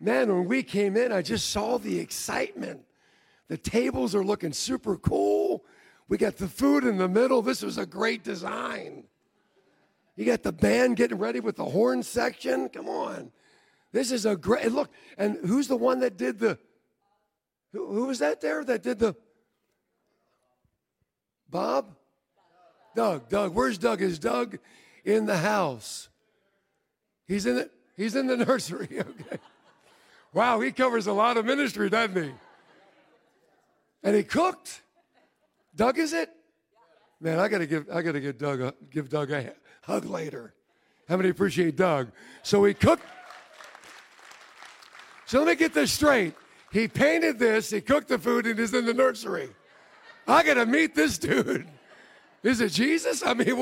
Man, when we came in, I just saw the excitement. The tables are looking super cool. We got the food in the middle. This was a great design. You got the band getting ready with the horn section. Come on. This is a great, look, and who's the one that did the, who was that there that did the, Bob? Doug. Where's Doug? Is Doug in the house? He's in the nursery. Okay. Wow, he covers a lot of ministry, doesn't he? And he cooked. Doug, is it? Man, I gotta give Doug a hug later. How many appreciate Doug? So he cooked. So let me get this straight. He painted this, he cooked the food, and is in the nursery. I gotta meet this dude. Is it Jesus? I mean,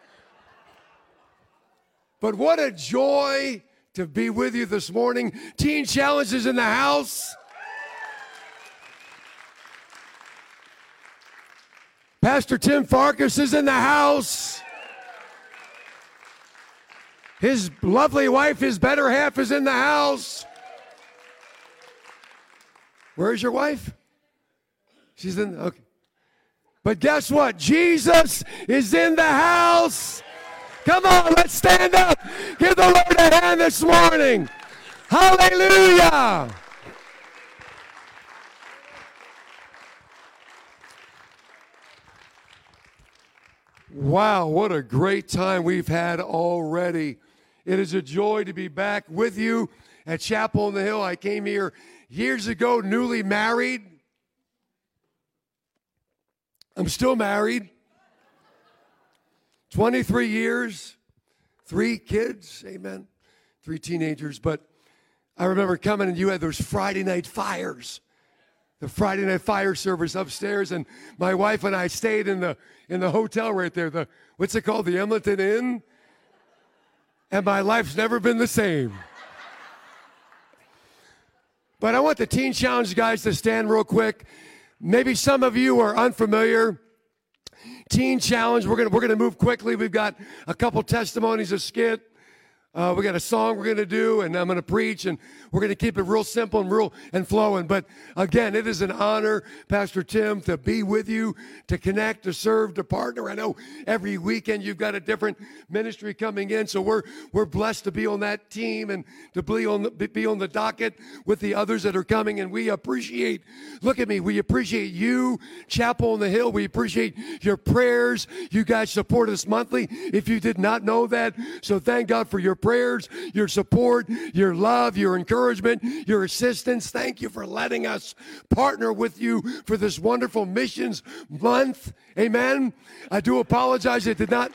but what a joy to be with you this morning. Teen Challenge is in the house. Pastor Tim Farkas is in the house. His lovely wife, his better half, is in the house. Where's your wife? She's in, okay. But guess what? Jesus is in the house. Come on, let's stand up. Give the Lord a hand this morning. Hallelujah. Wow, what a great time we've had already. It is a joy to be back with you at Chapel on the Hill. I came here years ago, newly married. I'm still married. 23 years, 3 kids, amen, 3 teenagers. But I remember coming and you had those Friday night fires, the Friday night fire service upstairs, and my wife and I stayed in the hotel right there, what's it called, the Emlenton Inn? And my life's never been the same. But I want the Teen Challenge guys to stand real quick. Maybe some of you are unfamiliar. Teen Challenge, we're gonna move quickly. We've got a couple testimonies, a skit. We got a song we're going to do, and I'm going to preach, and we're going to keep it real simple and real and flowing. But again, it is an honor, Pastor Tim, to be with you, to connect, to serve, to partner. I know every weekend you've got a different ministry coming in, so we're blessed to be on that team and to be on the docket with the others that are coming. And we appreciate, look at me, we appreciate you, Chapel on the Hill. We appreciate your prayers. You guys support us monthly. If you did not know that, so thank God for your prayers, your support, your love, your encouragement, your assistance. Thank you for letting us partner with you for this wonderful missions month. Amen. I do apologize. I did not.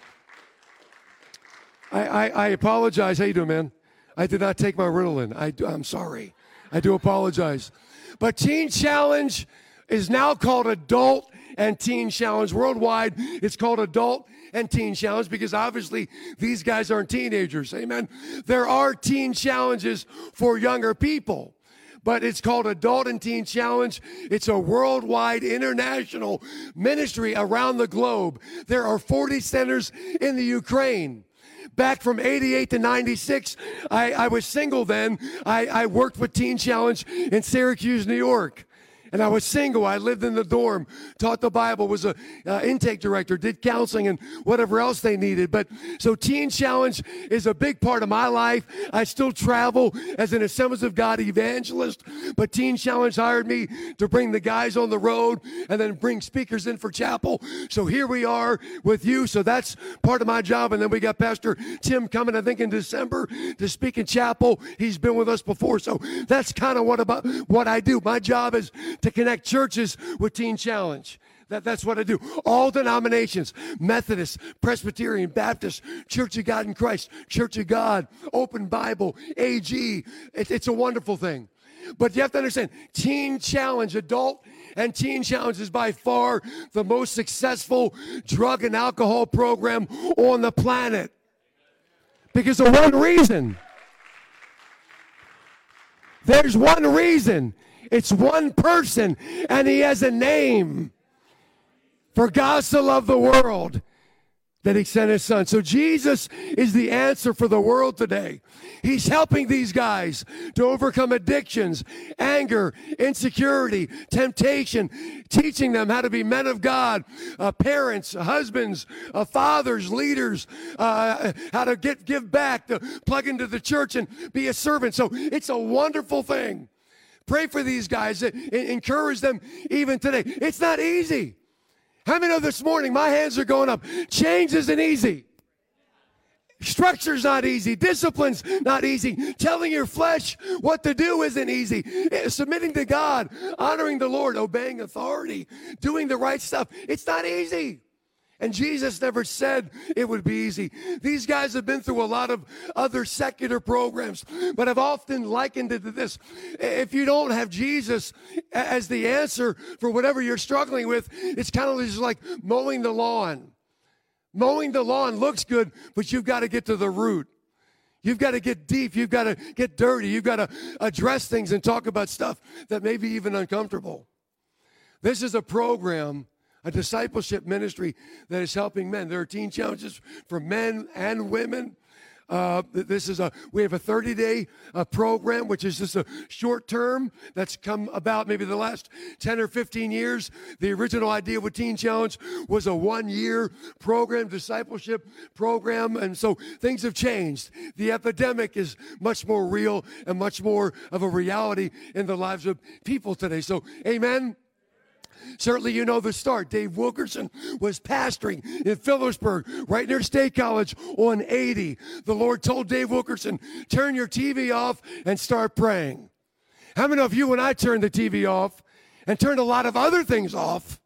I apologize. How you doing, man? I did not take my Ritalin. I'm sorry. I do apologize. But Teen Challenge is now called Adult and Teen Challenge. Worldwide, it's called Adult and Teen Challenge because obviously these guys aren't teenagers. Amen. There are teen challenges for younger people, but it's called Adult and Teen Challenge. It's a worldwide international ministry around the globe. There are 40 centers in the Ukraine. Back from 88 to 96, I was single then. I worked with Teen Challenge in Syracuse, New York. And I was single. I lived in the dorm, taught the Bible, was a intake director, did counseling and whatever else they needed. But so Teen Challenge is a big part of my life. I still travel as an Assemblies of God evangelist. But Teen Challenge hired me to bring the guys on the road and then bring speakers in for chapel. So here we are with you. So that's part of my job. And then we got Pastor Tim coming, I think, in December to speak in chapel. He's been with us before. So that's kind of what I do. My job is to connect churches with Teen Challenge. That's what I do. All denominations, Methodist, Presbyterian, Baptist, Church of God in Christ, Church of God, Open Bible, AG. It's a wonderful thing. But you have to understand, Teen Challenge, Adult and Teen Challenge is by far the most successful drug and alcohol program on the planet. Because of one reason. There's one reason. It's one person, and he has a name. For God so loved the world that he sent his son. So Jesus is the answer for the world today. He's helping these guys to overcome addictions, anger, insecurity, temptation, teaching them how to be men of God, parents, husbands, fathers, leaders, how to give back, to plug into the church and be a servant. So it's a wonderful thing. Pray for these guys. Encourage them even today. It's not easy. How many know this morning my hands are going up? Change isn't easy. Structure's not easy. Discipline's not easy. Telling your flesh what to do isn't easy. Submitting to God, honoring the Lord, obeying authority, doing the right stuff. It's not easy. And Jesus never said it would be easy. These guys have been through a lot of other secular programs, but I've often likened it to this. If you don't have Jesus as the answer for whatever you're struggling with, it's kind of just like mowing the lawn. Mowing the lawn looks good, but you've got to get to the root. You've got to get deep. You've got to get dirty. You've got to address things and talk about stuff that may be even uncomfortable. This is a program, a discipleship ministry that is helping men. There are teen challenges for men and women. We have a 30-day program, which is just a short term that's come about maybe the last 10 or 15 years. The original idea with Teen Challenge was a 1-year program, discipleship program, and so things have changed. The epidemic is much more real and much more of a reality in the lives of people today. So, amen. Certainly you know the start. Dave Wilkerson was pastoring in Phillipsburg, right near State College on 80. The Lord told Dave Wilkerson, turn your TV off and start praying. How many of you and I turned the TV off and turned a lot of other things off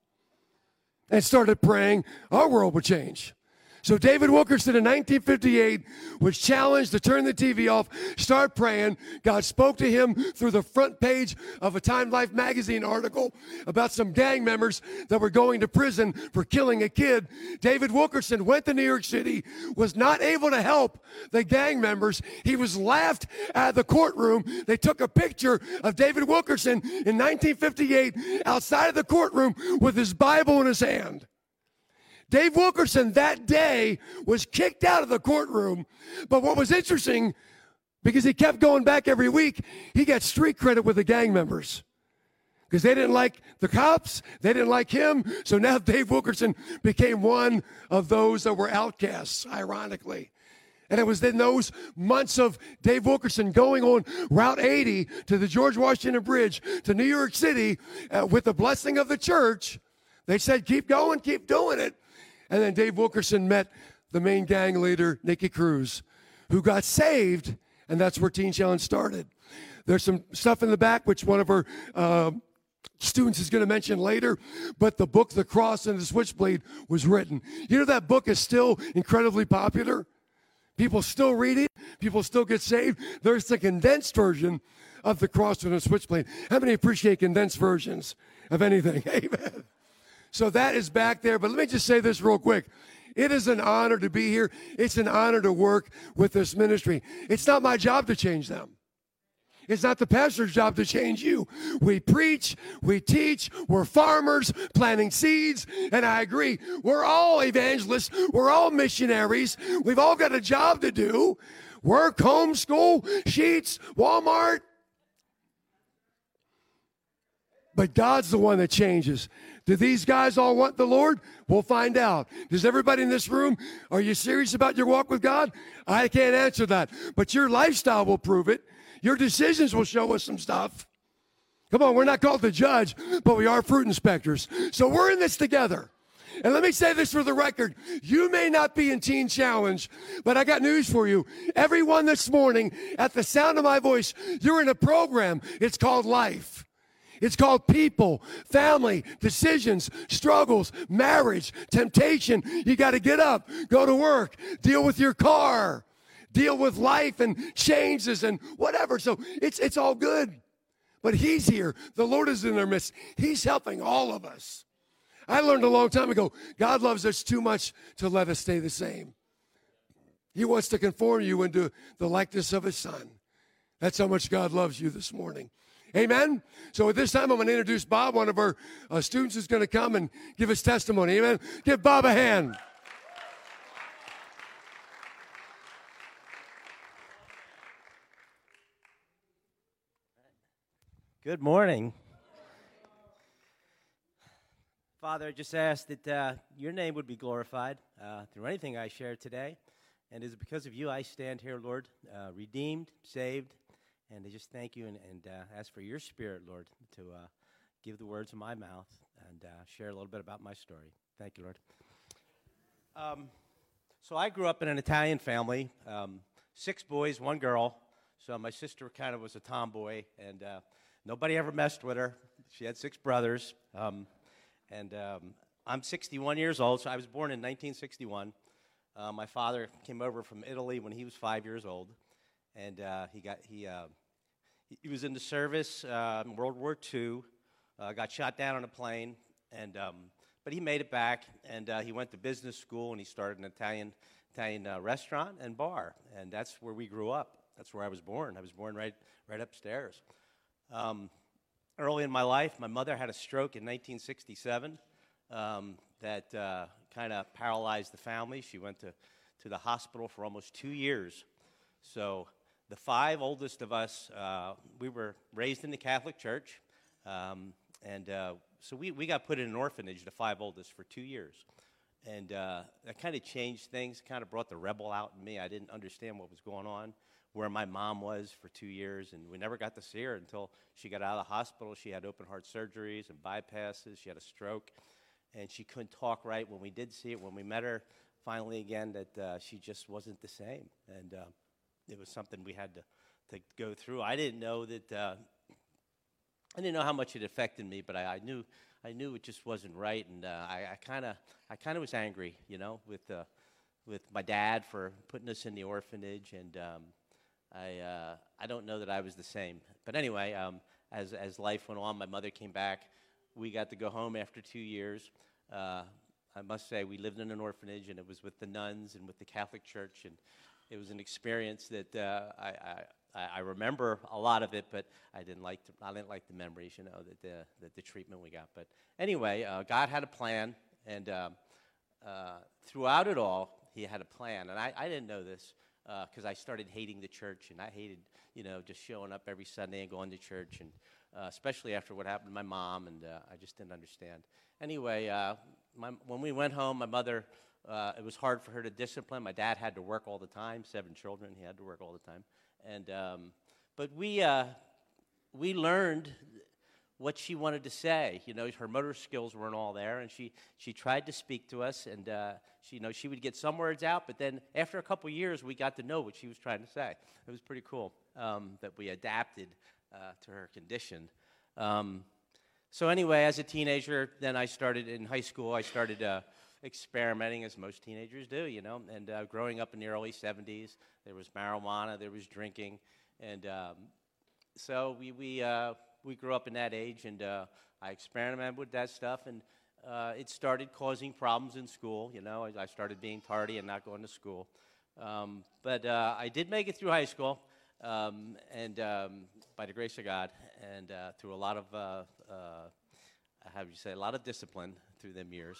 and started praying, our world would change. So David Wilkerson in 1958 was challenged to turn the TV off, start praying. God spoke to him through the front page of a Time Life magazine article about some gang members that were going to prison for killing a kid. David Wilkerson went to New York City, was not able to help the gang members. He was laughed at the courtroom. They took a picture of David Wilkerson in 1958 outside of the courtroom with his Bible in his hand. Dave Wilkerson that day was kicked out of the courtroom, but what was interesting, because he kept going back every week, he got street credit with the gang members. Because they didn't like the cops, they didn't like him, so now Dave Wilkerson became one of those that were outcasts, ironically. And it was in those months of Dave Wilkerson going on Route 80 to the George Washington Bridge to New York City with the blessing of the church. They said, keep going, keep doing it. And then Dave Wilkerson met the main gang leader, Nicky Cruz, who got saved, and that's where Teen Challenge started. There's some stuff in the back, which one of our students is going to mention later, but the book, The Cross and the Switchblade, was written. You know that book is still incredibly popular? People still read it. People still get saved. There's the condensed version of The Cross and the Switchblade. How many appreciate condensed versions of anything? Amen. So that is back there. But let me just say this real quick. It is an honor to be here. It's an honor to work with this ministry. It's not my job to change them. It's not the pastor's job to change you. We preach, we teach, we're farmers planting seeds, and I agree. We're all evangelists. We're all missionaries. We've all got a job to do. Work, homeschool, Sheets, Walmart. But God's the one that changes. Do these guys all want the Lord? We'll find out. Does everybody in this room, are you serious about your walk with God? I can't answer that. But your lifestyle will prove it. Your decisions will show us some stuff. Come on, we're not called to judge, but we are fruit inspectors. So we're in this together. And let me say this for the record. You may not be in Teen Challenge, but I got news for you. Everyone this morning, at the sound of my voice, you're in a program. It's called Life. It's called people, family, decisions, struggles, marriage, temptation. You got to get up, go to work, deal with your car, deal with life and changes and whatever. So it's all good. But he's here. The Lord is in our midst. He's helping all of us. I learned a long time ago, God loves us too much to let us stay the same. He wants to conform you into the likeness of his son. That's how much God loves you this morning. Amen? So at this time, I'm going to introduce Bob, one of our students who's going to come and give his testimony. Amen? Give Bob a hand. Good morning. Father, I just ask that your name would be glorified through anything I share today. And it is because of you I stand here, Lord, redeemed, saved. And I just thank you and ask for your spirit, Lord, to give the words of my mouth and share a little bit about my story. Thank you, Lord. So I grew up in an Italian family, 6 boys, 1 girl. So my sister kind of was a tomboy, and nobody ever messed with her. She had 6 brothers. I'm 61 years old, so I was born in 1961. My father came over from Italy when he was 5 years old, and he was in the service in World War II, got shot down on a plane, but he made it back, and he went to business school, and he started an Italian restaurant and bar, and that's where we grew up. That's where I was born. I was born right upstairs. Early in my life, my mother had a stroke in 1967 that kind of paralyzed the family. She went to the hospital for almost 2 years. So the 5 oldest of us, we were raised in the Catholic Church, so we got put in an orphanage, the 5 oldest, for 2 years. And that kind of changed things, kind of brought the rebel out in me. I didn't understand what was going on, where my mom was for 2 years, and we never got to see her until she got out of the hospital. She had open heart surgeries and bypasses. She had a stroke, and she couldn't talk right when we did see her. When we met her finally again, that she just wasn't the same, and it was something we had to go through. I didn't know that. I didn't know how much it affected me, but I knew it just wasn't right, and I kind of was angry, with my dad for putting us in the orphanage, and I don't know that I was the same. But anyway, as life went on, my mother came back. We got to go home after 2 years. I must say, we lived in an orphanage, and it was with the nuns and with the Catholic Church, and it was an experience that I remember a lot of it, but I didn't like the memories, that the treatment we got. But anyway, God had a plan, and throughout it all, He had a plan. And I didn't know this because I started hating the church, and I hated, just showing up every Sunday and going to church, and especially after what happened to my mom, and I just didn't understand. Anyway, when we went home, my mother, it was hard for her to discipline. My dad had to work all the time, 7 children, he had to work all the time. And but we learned what she wanted to say. Her motor skills weren't all there, and she tried to speak to us, and she would get some words out, but then after a couple years, we got to know what she was trying to say. It was pretty cool that we adapted to her condition. So anyway, as a teenager, then I started in high school. I started experimenting, as most teenagers do, and growing up in the early 70s, there was marijuana, there was drinking, and so we grew up in that age, and I experimented with that stuff, and it started causing problems in school. I started being tardy and not going to school, but I did make it through high school, and by the grace of God, and through a lot of a lot of discipline through them years.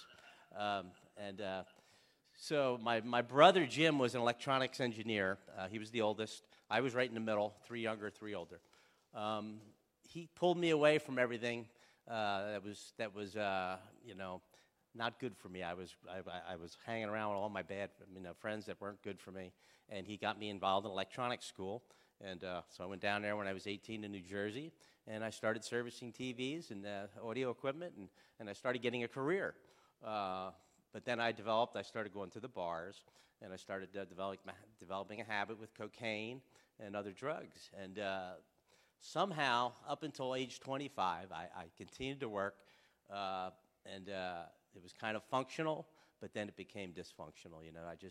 So my brother Jim was an electronics engineer. He was the oldest. I was right in the middle, 3 younger, 3 older. He pulled me away from everything that was not good for me. I was hanging around with all my bad friends that weren't good for me, and he got me involved in electronics school. And so I went down there when I was 18 in New Jersey, and I started servicing TVs and audio equipment, and I started getting a career. But then I started going to the bars, and I started developing a habit with cocaine and other drugs. And somehow, up until age 25, I continued to work, and it was kind of functional, but then it became dysfunctional.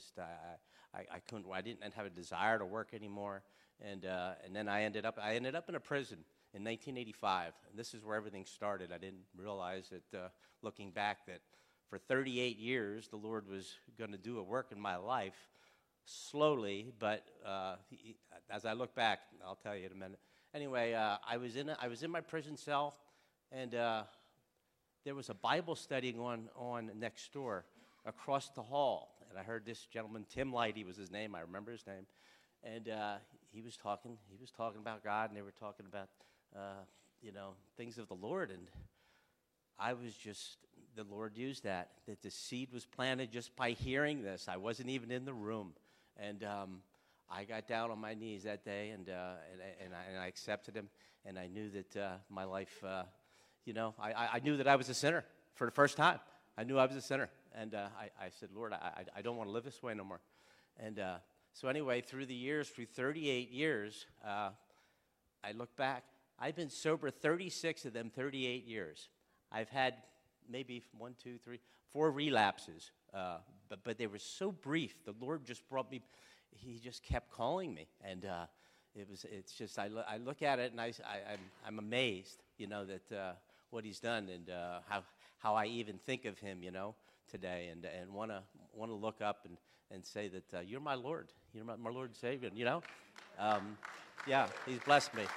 I didn't have a desire to work anymore, and then I ended up in a prison in 1985. And this is where everything started. I didn't realize that, looking back, that for 38 years, the Lord was going to do a work in my life, slowly, but as I look back, I'll tell you in a minute. Anyway, I was in my prison cell, and there was a Bible study going on next door, across the hall, and I heard this gentleman, Tim Lighty was his name. I remember his name, and he was talking about God, and they were talking about things of the Lord. And I was just, the Lord used that the seed was planted just by hearing this. I wasn't even in the room. And I got down on my knees that day, and I accepted him. And I knew that my life, I knew that I was a sinner for the first time. I knew I was a sinner. And I said, Lord, I don't want to live this way no more. And so anyway, through the years, through 38 years, I look back. I've been sober 36 of them 38 years. I've had maybe 1, 2, 3, 4 relapses, but they were so brief. The Lord just brought me. He just kept calling me, and it's just I look at it and I'm amazed, that what He's done, and how I even think of Him, today, and want to look up and say that you're my Lord, you're my Lord and Savior, yeah, He's blessed me.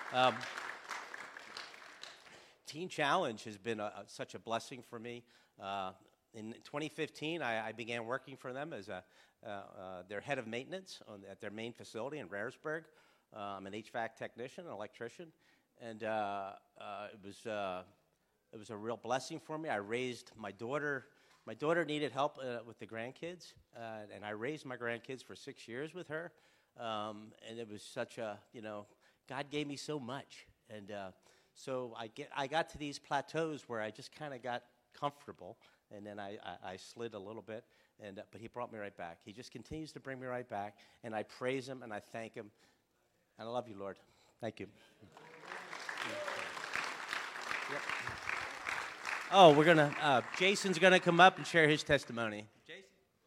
Teen Challenge has been such a blessing for me. In 2015, I began working for them as their head of maintenance at their main facility in Raresburg. I'm an HVAC technician, an electrician, and it was a real blessing for me. I raised my daughter. My daughter needed help with the grandkids, and I raised my grandkids for 6 years with her. And it was such a, God gave me so much, and so I got to these plateaus where I just kind of got comfortable, and then I slid a little bit, but He brought me right back. He just continues to bring me right back, and I praise Him and I thank Him, and I love you, Lord. Thank you. Yep. Oh, Jason's gonna come up and share his testimony. Jason.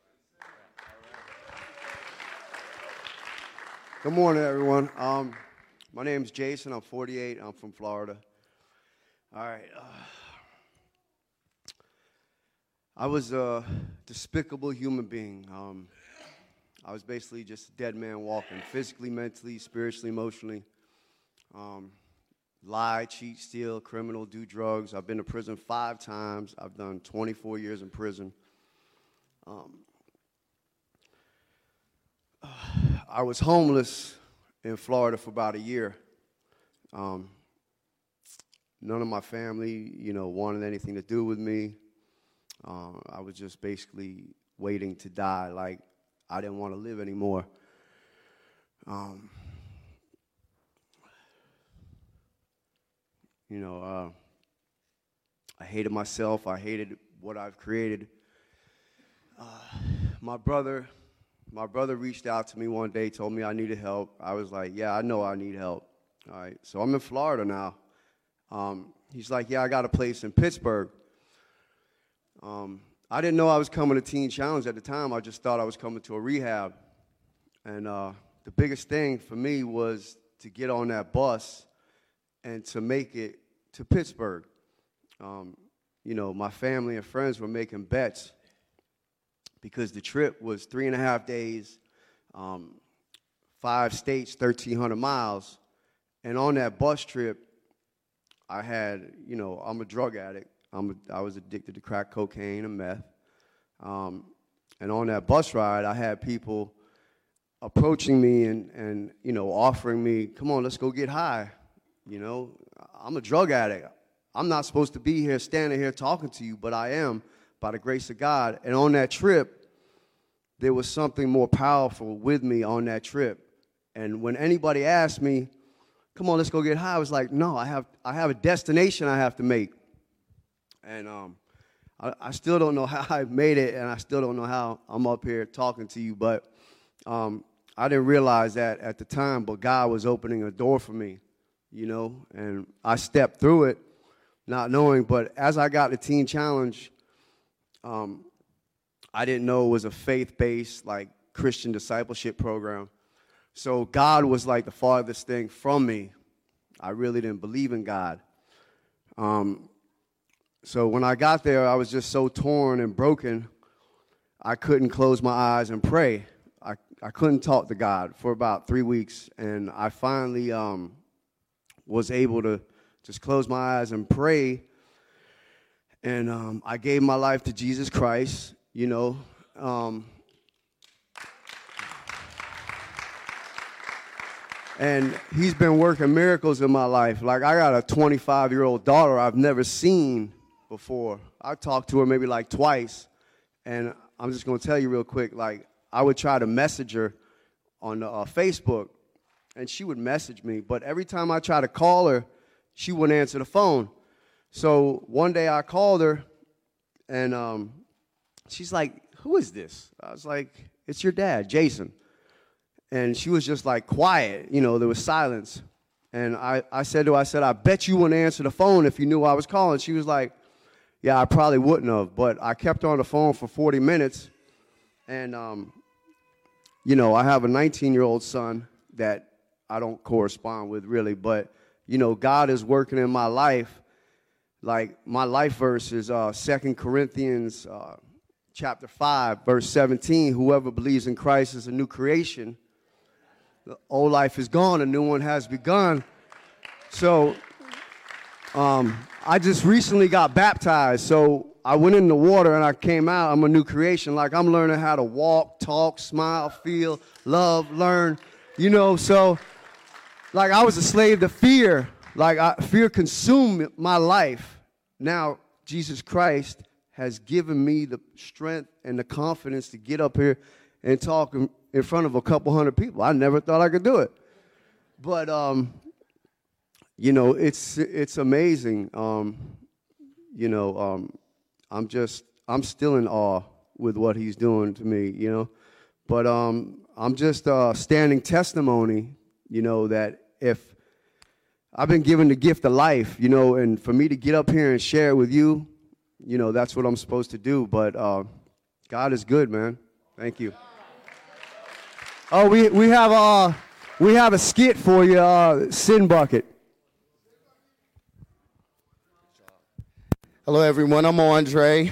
Good morning, everyone. My name's Jason. I'm 48. I'm from Florida. All right. I was a despicable human being. I was basically just a dead man walking, physically, mentally, spiritually, emotionally. Lie, cheat, steal, criminal, do drugs. I've been to prison 5 times. I've done 24 years in prison. I was homeless in Florida for about a year. None of my family, wanted anything to do with me. I was just basically waiting to die. Like, I didn't want to live anymore. I hated myself. I hated what I've created. My brother reached out to me one day, told me I needed help. I was like, yeah, I know I need help. All right, so I'm in Florida now. He's like, yeah, I got a place in Pittsburgh. I didn't know I was coming to Teen Challenge at the time. I just thought I was coming to a rehab. And the biggest thing for me was to get on that bus and to make it to Pittsburgh. My family and friends were making bets because the trip was 3.5 days, 5 states, 1,300 miles. And on that bus trip, I had, I'm a drug addict. I was addicted to crack cocaine and meth. And on that bus ride, I had people approaching me and offering me, come on, let's go get high. I'm a drug addict. I'm not supposed to be here, standing here talking to you, but I am by the grace of God. And on that trip, there was something more powerful with me on that trip. And when anybody asked me, come on, let's go get high, I was like, no, I have a destination I have to make. And I still don't know how I made it, and I still don't know how I'm up here talking to you, but I didn't realize that at the time, but God was opening a door for me, and I stepped through it not knowing. But as I got the Teen Challenge, I didn't know it was a faith-based, Christian discipleship program. So God was the farthest thing from me. I really didn't believe in God. So when I got there, I was just so torn and broken, I couldn't close my eyes and pray. I couldn't talk to God for about 3 weeks, and I finally was able to just close my eyes and pray, and I gave my life to Jesus Christ, And he's been working miracles in my life. Like, I got a 25-year-old daughter I've never seen before. I talked to her maybe like twice. And I'm just going to tell you real quick, like, I would try to message her on Facebook, and she would message me. But every time I try to call her, she wouldn't answer the phone. So one day I called her, and she's like, who is this? I was like, it's your dad, Jason. And she was just like quiet, you know, there was silence. And I said to her, I bet you wouldn't answer the phone if you knew I was calling. She was like, yeah, I probably wouldn't have. But I kept her on the phone for 40 minutes. And, you know, I have a 19-year-old son that I don't correspond with really. But, you know, God is working in my life. Like, my life verse is 2 Corinthians chapter 5, verse 17. Whoever believes in Christ is a new creation. The old life is gone, a new one has begun. So I just recently got baptized. So I went in the water and I came out. I'm a new creation. Like, I'm learning how to walk, talk, smile, feel, love, learn. You know, so like I was a slave to fear. Like fear consumed my life. Now Jesus Christ has given me the strength and the confidence to get up here and talk in front of a couple hundred people. I never thought I could do it. But, you know, it's amazing. You know, I'm still in awe with what he's doing to me, you know. But I'm just standing testimony, you know, that if I've been given the gift of life, you know, and for me to get up here and share it with you, you know, that's what I'm supposed to do. But God is good, man. Thank you. Oh, we have a skit for you, Sin Bucket. Hello, everyone. I'm Andre.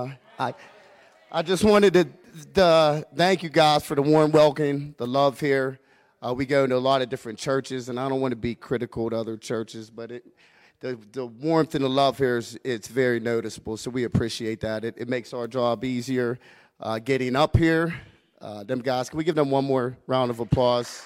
I just wanted to thank you guys for the warm welcome, the love here. We go to a lot of different churches, and I don't want to be critical to other churches, but the warmth and the love here it's very noticeable. So we appreciate that. It makes our job easier getting up here. Them guys, can we give them one more round of applause?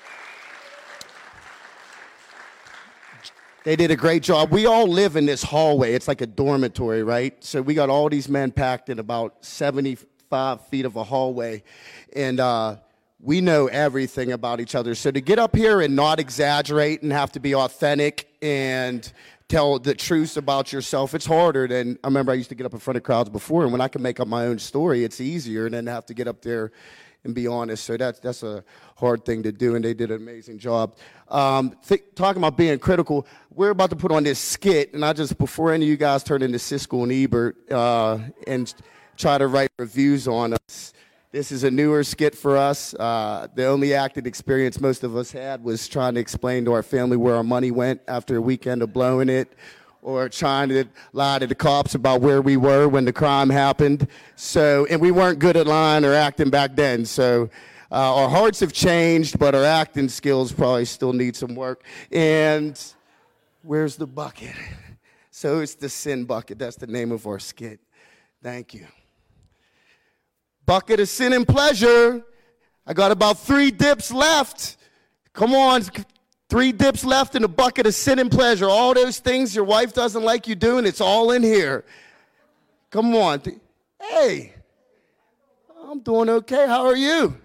They did a great job. We all live in this hallway. It's like a dormitory, right? So we got all these men packed in about 75 feet of a hallway. And we know everything about each other. So to get up here and not exaggerate and have to be authentic and tell the truth about yourself, it's harder than, I remember I used to get up in front of crowds before, and when I can make up my own story, it's easier than to have to get up there and be honest. So that's a hard thing to do, and they did an amazing job. Talking about being critical, we're about to put on this skit, and before any of you guys turn into Siskel and Ebert and try to write reviews on us, this is a newer skit for us. The only acting experience most of us had was trying to explain to our family where our money went after a weekend of blowing it, or trying to lie to the cops about where we were when the crime happened. So, and we weren't good at lying or acting back then. So our hearts have changed, but our acting skills probably still need some work. And where's the bucket? So it's the Sin Bucket. That's the name of our skit. Thank you. Bucket of sin and pleasure. I got about 3 dips left. Come on, 3 dips left in a bucket of sin and pleasure. All those things your wife doesn't like you doing, it's all in here. Come on. Hey, I'm doing okay. How are you?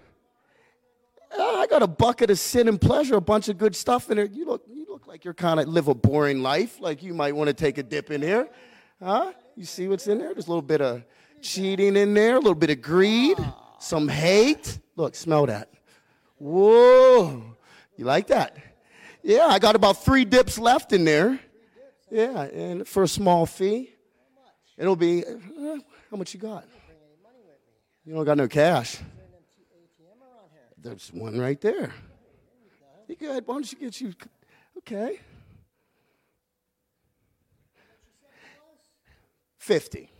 I got a bucket of sin and pleasure, a bunch of good stuff in there. You look like you're kind of live a boring life, like you might want to take a dip in here. Huh? You see what's in there? There's a little bit of cheating in there, a little bit of greed, some hate. Look, smell that. Whoa. You like that? Yeah, I got about 3 dips left in there. Yeah, and for a small fee. It'll be, how much you got? You don't got no cash. There's one right there. You good? Why don't you get you, okay. 50.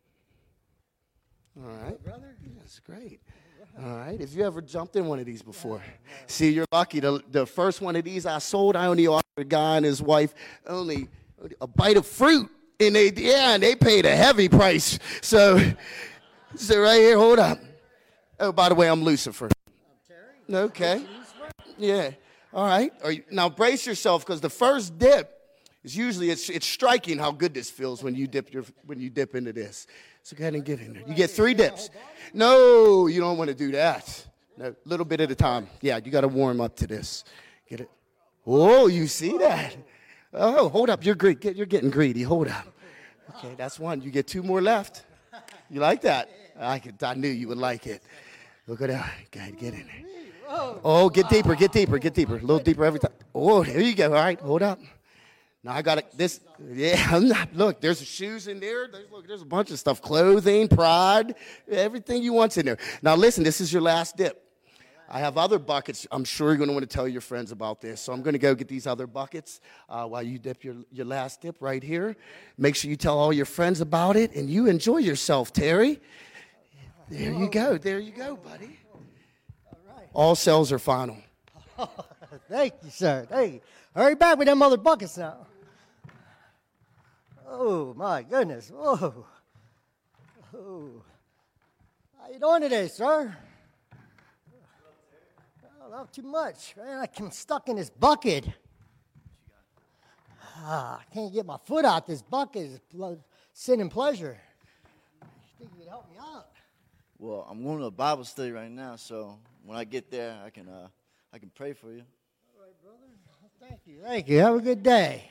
All right. Brother? That's great. All right. Have you ever jumped in one of these before? See, you're lucky. The first one of these I sold, I only offered a guy and his wife only a bite of fruit. And they paid a heavy price. So right here, hold up. Oh, by the way, I'm Lucifer. Okay. Yeah. All right. Now brace yourself, because the first dip is usually it's striking how good this feels when you dip into this. So go ahead and get in there. You get 3 dips. No, you don't want to do that. No, little bit at a time. Yeah, you got to warm up to this. Get it? Oh, you see that? Oh, hold up. You're getting greedy. Hold up. Okay, that's 1. You get 2 more left. You like that? I knew you would like it. Look at that. Go ahead, get in there. Oh, get deeper. A little deeper every time. Oh, there you go. All right, hold up. Now I got it. This, yeah, look, there's shoes in there. There's a bunch of stuff. Clothing, pride, everything you want's in there. Now listen, this is your last dip. I have other buckets. I'm sure you're going to want to tell your friends about this. So I'm going to go get these other buckets while you dip your last dip right here. Make sure you tell all your friends about it, and you enjoy yourself, Terry. There you go, buddy. All sales are final. Thank you, sir. Thank you. Hurry back with them other buckets now. Oh, my goodness. Whoa. Oh. How you doing today, sir? Oh, not too much. Man, I'm stuck in this bucket. I can't get my foot out this bucket. It's sin and pleasure. You think you could help me out? Well, I'm going to a Bible study right now, so when I get there, I can pray for you. All right, brother. Thank you. Have a good day.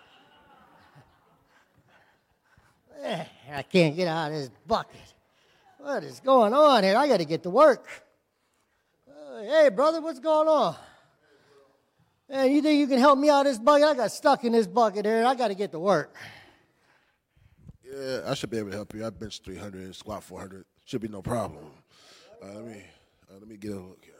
I can't get out of this bucket. What is going on here? I got to get to work. Hey, brother, what's going on? Man, you think you can help me out of this bucket? I got stuck in this bucket here, and I got to get to work. Yeah, I should be able to help you. I bench 300, squat 400. Should be no problem. Let me get a look here.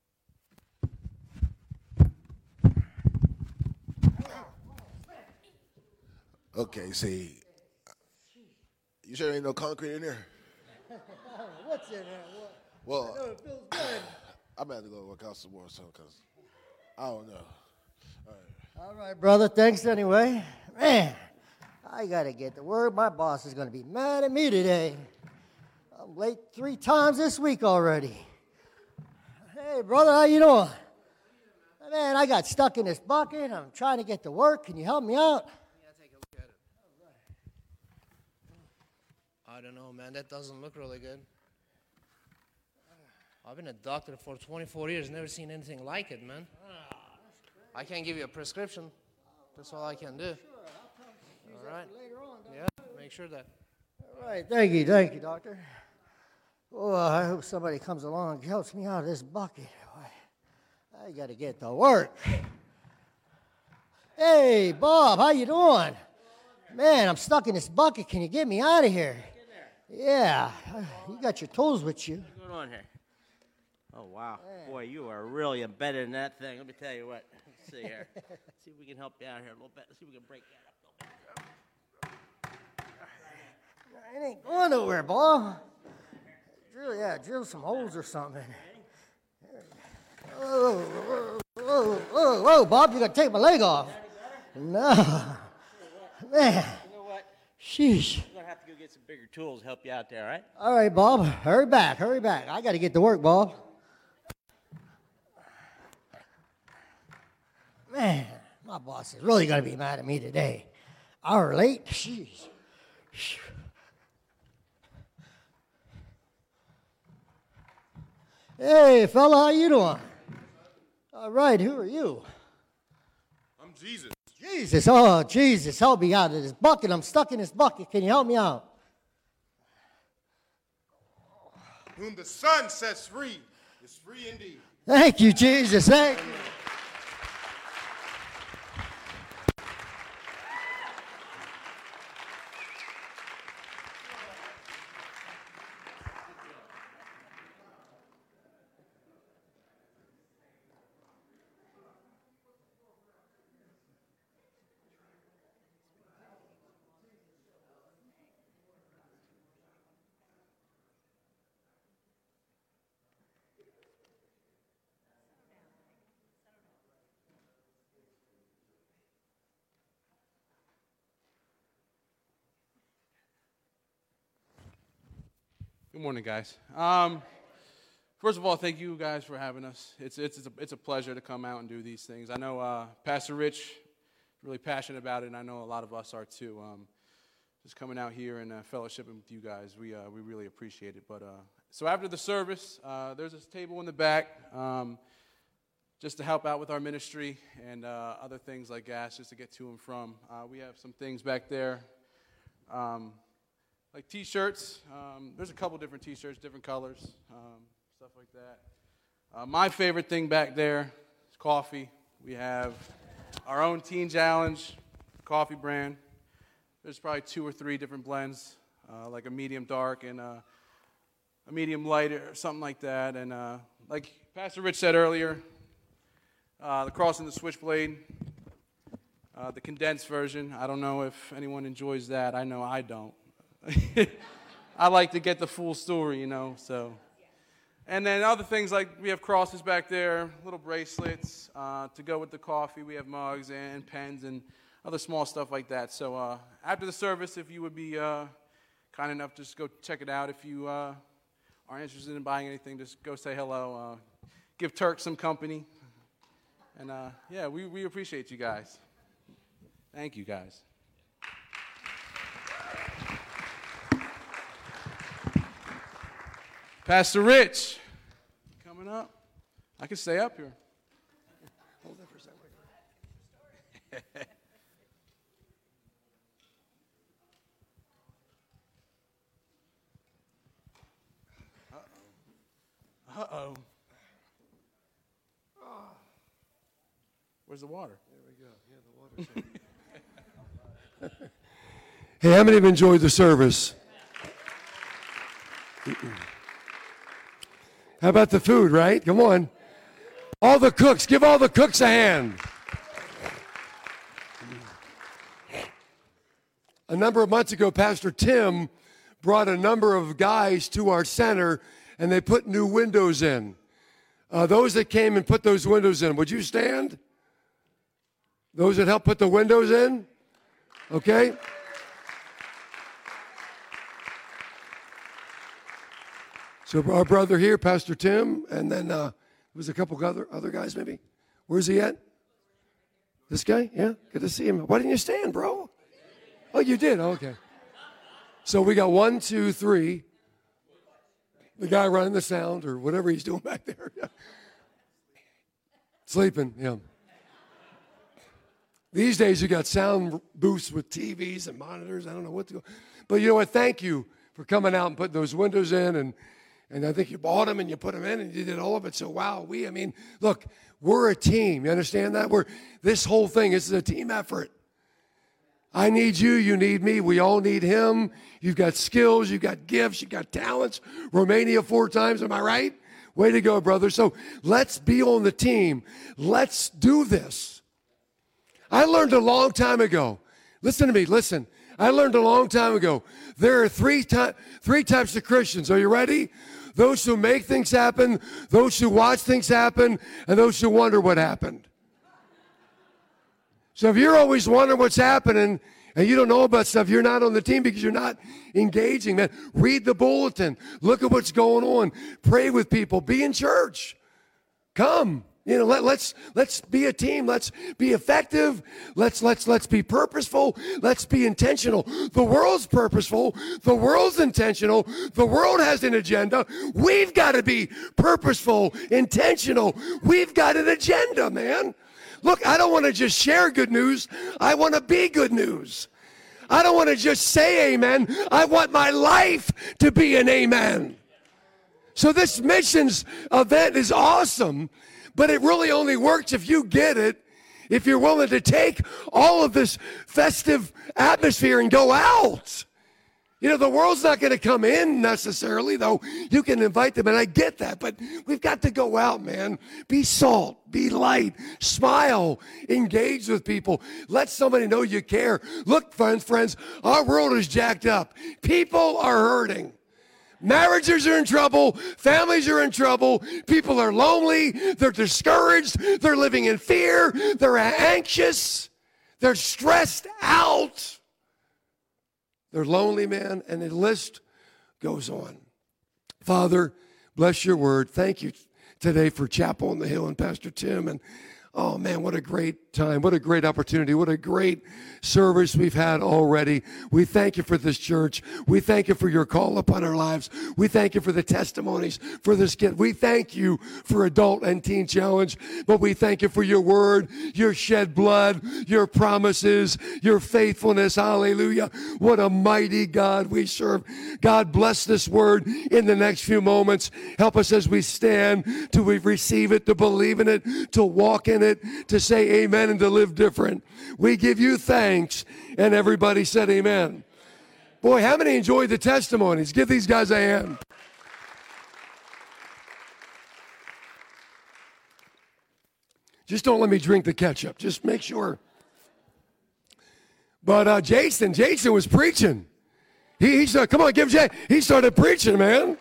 Okay, see, you sure there ain't no concrete in there? What's in there? Well, I know it feels good. I'm gonna have to go work out some more, because I don't know. All right, brother. Thanks anyway. Man, I got to get to work. My boss is going to be mad at me today. I'm late 3 times this week already. Hey, brother, how you doing? Man, I got stuck in this bucket. I'm trying to get to work. Can you help me out? Yeah, take a look at it. I don't know, man. That doesn't look really good. I've been a doctor for 24 years. Never seen anything like it, man. I can't give you a prescription. That's all I can do. All right. Yeah, make sure that. All right, thank you, doctor. Oh, I hope somebody comes along and helps me out of this bucket. I got to get to work. Hey, Bob, how you doing? Man, I'm stuck in this bucket. Can you get me out of here? Yeah, you got your tools with you. What's going on here? Oh, wow. Boy, you are really embedded in that thing. Let me tell you what. Let's see here. See if we can help you out here a little bit. See if we can break that up a little bit. It ain't going nowhere, Bob. Drill some holes or something. Whoa, Bob, you got to take my leg off. No. Man. You know what? Sheesh. We're going to have to go get some bigger tools to help you out there, all right? All right, Bob. Hurry back. I got to get to work, Bob. Man, my boss is really going to be mad at me today. Hour late? Jeez. Hey, fella, how you doing? All right, who are you? I'm Jesus. Jesus, oh, Jesus, help me out of this bucket. I'm stuck in this bucket. Can you help me out? Whom the Son sets free is free indeed. Thank you, Jesus. Thank you. Good morning, guys. First of all, thank you guys for having us. It's a pleasure to come out and do these things. I know Pastor Rich is really passionate about it, and I know a lot of us are too. Just coming out here and fellowshipping with you guys, we really appreciate it. But so after the service, there's this table in the back just to help out with our ministry and other things like gas, just to get to and from. We have some things back there, like T-shirts. There's a couple different T-shirts, different colors, stuff like that. My favorite thing back there is coffee. We have our own Teen Challenge coffee brand. There's probably 2 or 3 different blends, like a medium dark and a medium light or something like that. And like Pastor Rich said earlier, the Cross and the Switchblade, the condensed version. I don't know if anyone enjoys that. I know I don't. I like to get the full story, so. And then other things like we have crosses back there, little bracelets to go with the coffee. We have mugs and pens and other small stuff like that. So after the service, if you would be kind enough, just go check it out. If you are interested in buying anything, just go say hello. Give Turk some company. And yeah, we appreciate you guys. Thank you guys. Pastor Rich, coming up. I can stay up here. Hold that for a second. Uh-oh. Where's the water? There we go. Yeah, the water's here. Hey, how many have enjoyed the service? How about the food, right? Come on. All the cooks, give all the cooks a hand. A number of months ago, Pastor Tim brought a number of guys to our center, and they put new windows in. Those that came and put those windows in, would you stand? Those that helped put the windows in? Okay. So our brother here, Pastor Tim, and then there was a couple other guys maybe. Where's he at? This guy? Yeah, good to see him. Why didn't you stand, bro? Oh, you did? Oh, okay. So we got 1, 2, 3. The guy running the sound or whatever he's doing back there. Sleeping, yeah. These days you got sound booths with TVs and monitors. I don't know what to go. But you know what? Thank you for coming out and putting those windows in. And I think you bought them and you put them in and you did all of it. So, wow, look, we're a team. You understand that? This whole thing is a team effort. I need you. You need me. We all need him. You've got skills. You've got gifts. You've got talents. Romania 4 times. Am I right? Way to go, brother. So let's be on the team. Let's do this. I learned a long time ago. Listen to me. Listen. I learned a long time ago. There are three types of Christians. Are you ready? Those who make things happen, those who watch things happen, and those who wonder what happened. So if you're always wondering what's happening and you don't know about stuff, you're not on the team because you're not engaging, man. Read the bulletin. Look at what's going on. Pray with people. Be in church. Come. Let's be a team. Let's be effective. Let's be purposeful. Let's be intentional. The world's purposeful. The world's intentional. The world has an agenda. We've got to be purposeful, intentional. We've got an agenda, man. Look, I don't want to just share good news. I want to be good news. I don't want to just say amen. I want my life to be an amen. So this missions event is awesome. But it really only works if you get it, if you're willing to take all of this festive atmosphere and go out. The world's not going to come in necessarily, though you can invite them, and I get that, but we've got to go out, man. Be salt, be light, smile, engage with people. Let somebody know you care. Look, friends, our world is jacked up. People are hurting. Marriages are in trouble. Families are in trouble. People are lonely. They're discouraged. They're living in fear. They're anxious. They're stressed out. They're lonely, man. And the list goes on. Father, Bless your word. Thank you today for Chapel on the Hill and Pastor Tim. And oh, man, what a great time. What a great opportunity. What a great service we've had already. We thank you for this church. We thank you for your call upon our lives. We thank you for the testimonies for this kid. We thank you for Adult and Teen Challenge, but we thank you for your word, your shed blood, your promises, your faithfulness. Hallelujah. What a mighty God we serve. God bless this word in the next few moments. Help us as we stand to receive it, to believe in it, to walk in it, to say amen and to live different. We give you thanks. And everybody said amen. Boy, how many enjoyed the testimonies? Give these guys a hand. Just don't let me drink the ketchup. Just make sure. But Jason was preaching. He started, come on, give Jay. He started preaching, man.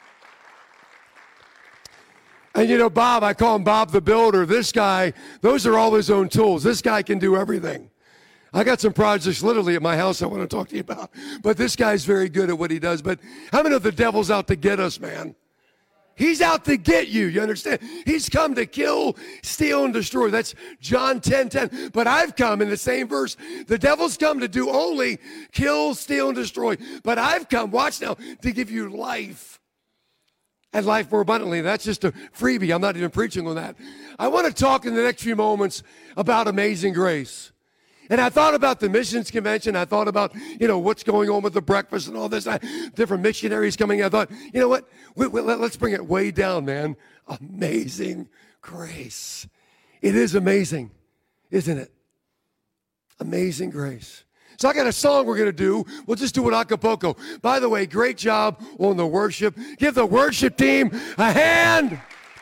And you know, Bob, I call him Bob the Builder. This guy, those are all his own tools. This guy can do everything. I got some projects literally at my house I want to talk to you about. But this guy's very good at what he does. But how many of the devil's out to get us, man? He's out to get you, you understand? He's come to kill, steal, and destroy. That's John 10:10. But I've come in the same verse. The devil's come to do only kill, steal, and destroy. But I've come, watch now, to give you life. And life more abundantly. That's just a freebie. I'm not even preaching on that. I want to talk in the next few moments about Amazing Grace. And I thought about the missions convention. I thought about, you know, what's going on with the breakfast and all this. Different missionaries coming. I thought, you know what? Let's bring it way down, man. Amazing Grace. It is amazing, isn't it? Amazing Grace. So I got a song we're going to do. We'll just do it a cappella. By the way, great job on the worship. Give the worship team a hand.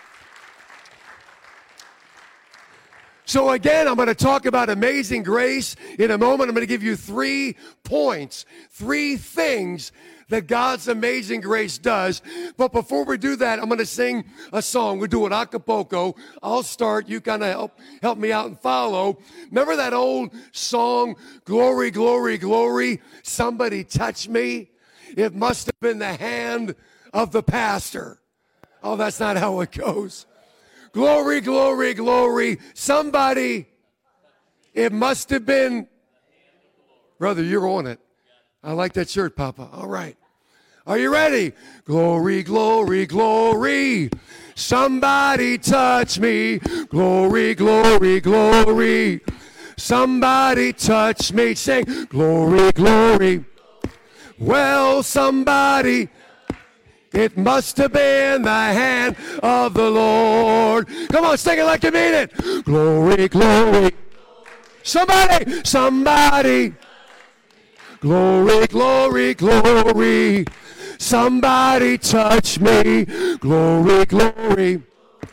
So again, I'm going to talk about Amazing Grace. In a moment, I'm going to give you 3 points, 3 things that God's amazing grace does. But before we do that, I'm going to sing a song. We'll do it a cappella. I'll start. You kind of help me out and follow. Remember that old song, Glory, Glory, Glory? Somebody touch me. It must have been the hand of the pastor. Oh, that's not how it goes. Glory, glory, glory. Somebody. It must have been. Brother, you're on it. I like that shirt, Papa. All right. Are you ready? Glory, glory, glory. Somebody touch me. Glory, glory, glory. Somebody touch me. Sing, glory, glory. Well, somebody. It must have been the hand of the Lord. Come on, sing it like you mean it. Glory, glory. Somebody, somebody. Glory, glory, glory. Somebody touch me. Glory, glory.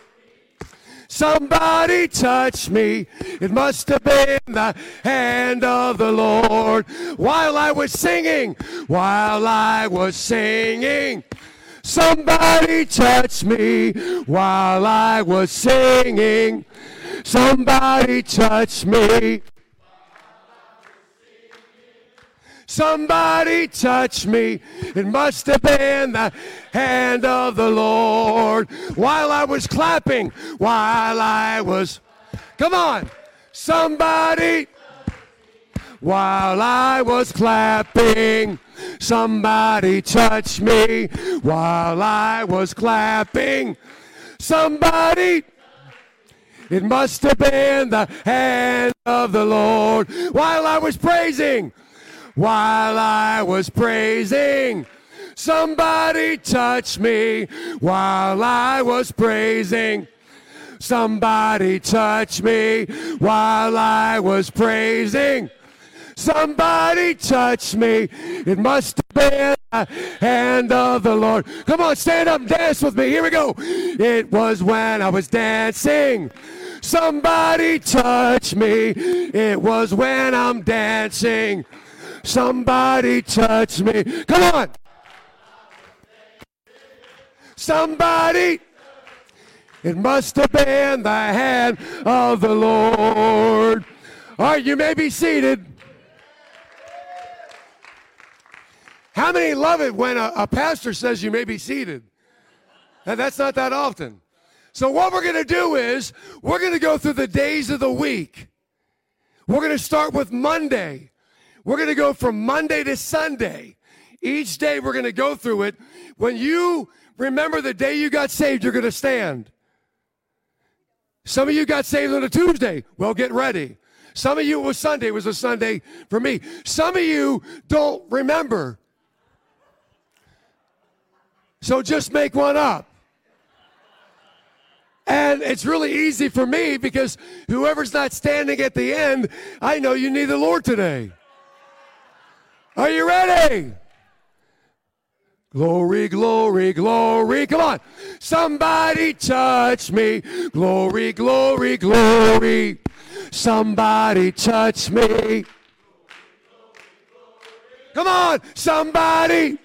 Somebody touch me. It must have been the hand of the Lord. While I was singing, somebody touch me. While I was singing, somebody touch me. Somebody touch me. It must have been the hand of the Lord. While I was clapping, come on, somebody. While I was clapping, somebody touched me. While I was clapping, somebody. It must have been the hand of the Lord. While I was praising, somebody touched me. While I was praising, somebody touched me. While I was praising, somebody touched me. It must have been the hand of the Lord. Come on, stand up and dance with me. Here we go. It was when I was dancing. Somebody touched me. It was when I'm dancing. Somebody touch me. Come on. Somebody. It must have been the hand of the Lord. All right, you may be seated. How many love it when a pastor says you may be seated? And that's not that often. So what we're going to do is we're going to go through the days of the week. We're going to start with Monday. We're going to go from Monday to Sunday. Each day we're going to go through it. When you remember the day you got saved, you're going to stand. Some of you got saved on a Tuesday. Well, get ready. Some of you, it was Sunday. It was a Sunday for me. Some of you don't remember. So just make one up. And it's really easy for me because whoever's not standing at the end, I know you need the Lord today. Are you ready? Glory, glory, glory. Come on. Somebody touch me. Glory, glory, glory. Somebody touch me. Come on. Somebody.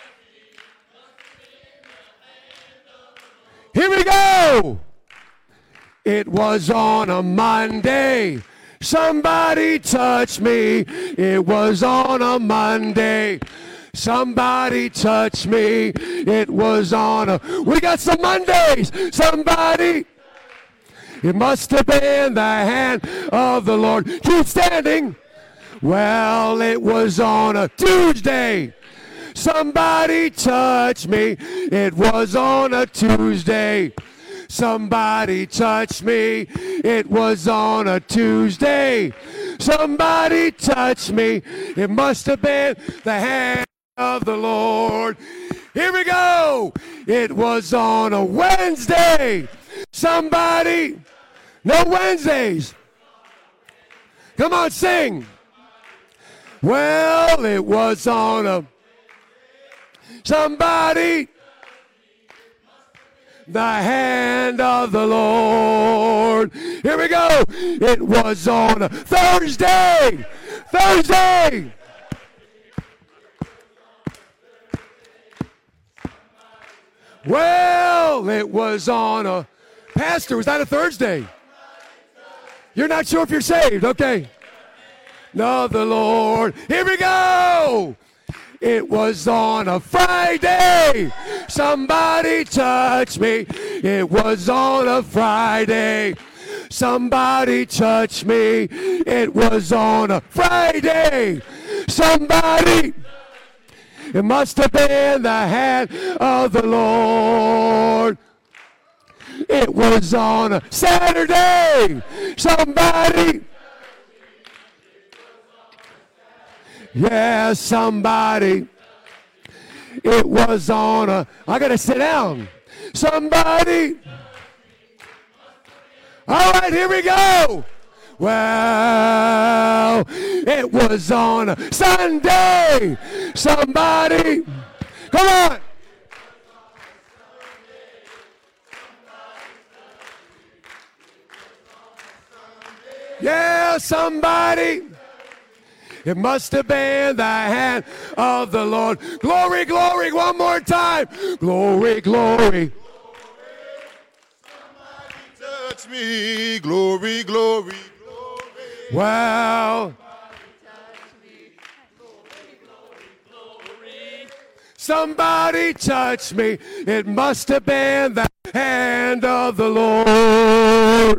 Here we go. It was on a Monday. Somebody touch me. It was on a Monday. Somebody touch me. It was on a... We got some Mondays. Somebody. It must have been the hand of the Lord. Keep standing. Well, it was on a Tuesday. Somebody touch me. It was on a Tuesday. Somebody touch me. It was on a Tuesday. Somebody touch me. It must have been the hand of the Lord. Here we go. It was on a Wednesday. Somebody. No Wednesdays. Come on, sing. Well, it was on a... Somebody. The hand of the Lord. Here we go. It was on a Thursday. Thursday. Well, it was on a... Pastor, was that a Thursday? You're not sure if you're saved. Okay. No, the Lord. Here we go. It was on a Friday. Somebody touch me. It was on a Friday. Somebody touch me. It was on a Friday. Somebody. It must have been the hand of the Lord. It was on a Saturday. Somebody. Yeah, somebody. It was on a... I got to sit down. Somebody. All right, here we go. Well, it was on a Sunday. Somebody. Come on. Yeah, somebody. It must have been the hand of the Lord. Glory, glory, one more time. Glory, glory. Somebody touch me. Glory, glory, glory. Wow. Somebody touch me. It must have been the hand of the Lord.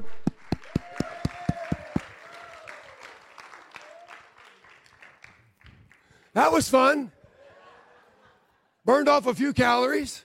That was fun. Burned off a few calories.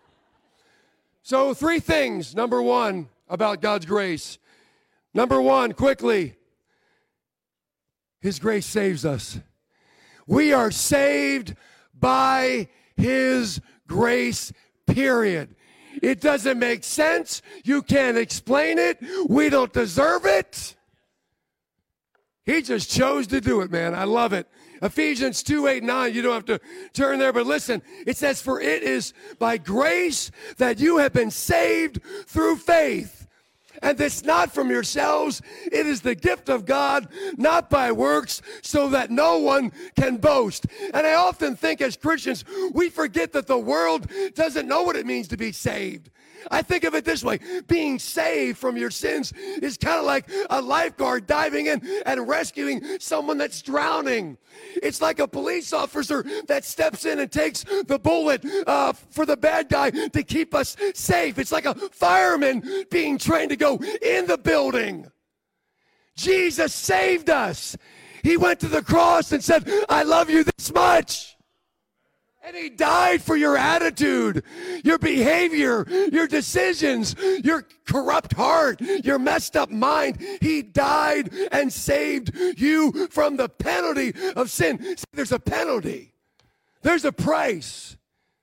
So 3 things, number 1, about God's grace. Number 1, quickly, His grace saves us. We are saved by His grace, period. It doesn't make sense. You can't explain it. We don't deserve it. He just chose to do it, man. I love it. Ephesians 2:8-9, you don't have to turn there, but listen, it says, for it is by grace that you have been saved through faith. And it's not from yourselves, it is the gift of God, not by works, so that no one can boast. And I often think as Christians, we forget that the world doesn't know what it means to be saved. I think of it this way. Being saved from your sins is kind of like a lifeguard diving in and rescuing someone that's drowning. It's like a police officer that steps in and takes the bullet for the bad guy to keep us safe. It's like a fireman being trained to go in the building. Jesus saved us. He went to the cross and said, I love you this much. And he died for your attitude, your behavior, your decisions, your corrupt heart, your messed up mind. He died and saved you from the penalty of sin. See, there's a penalty. There's a price.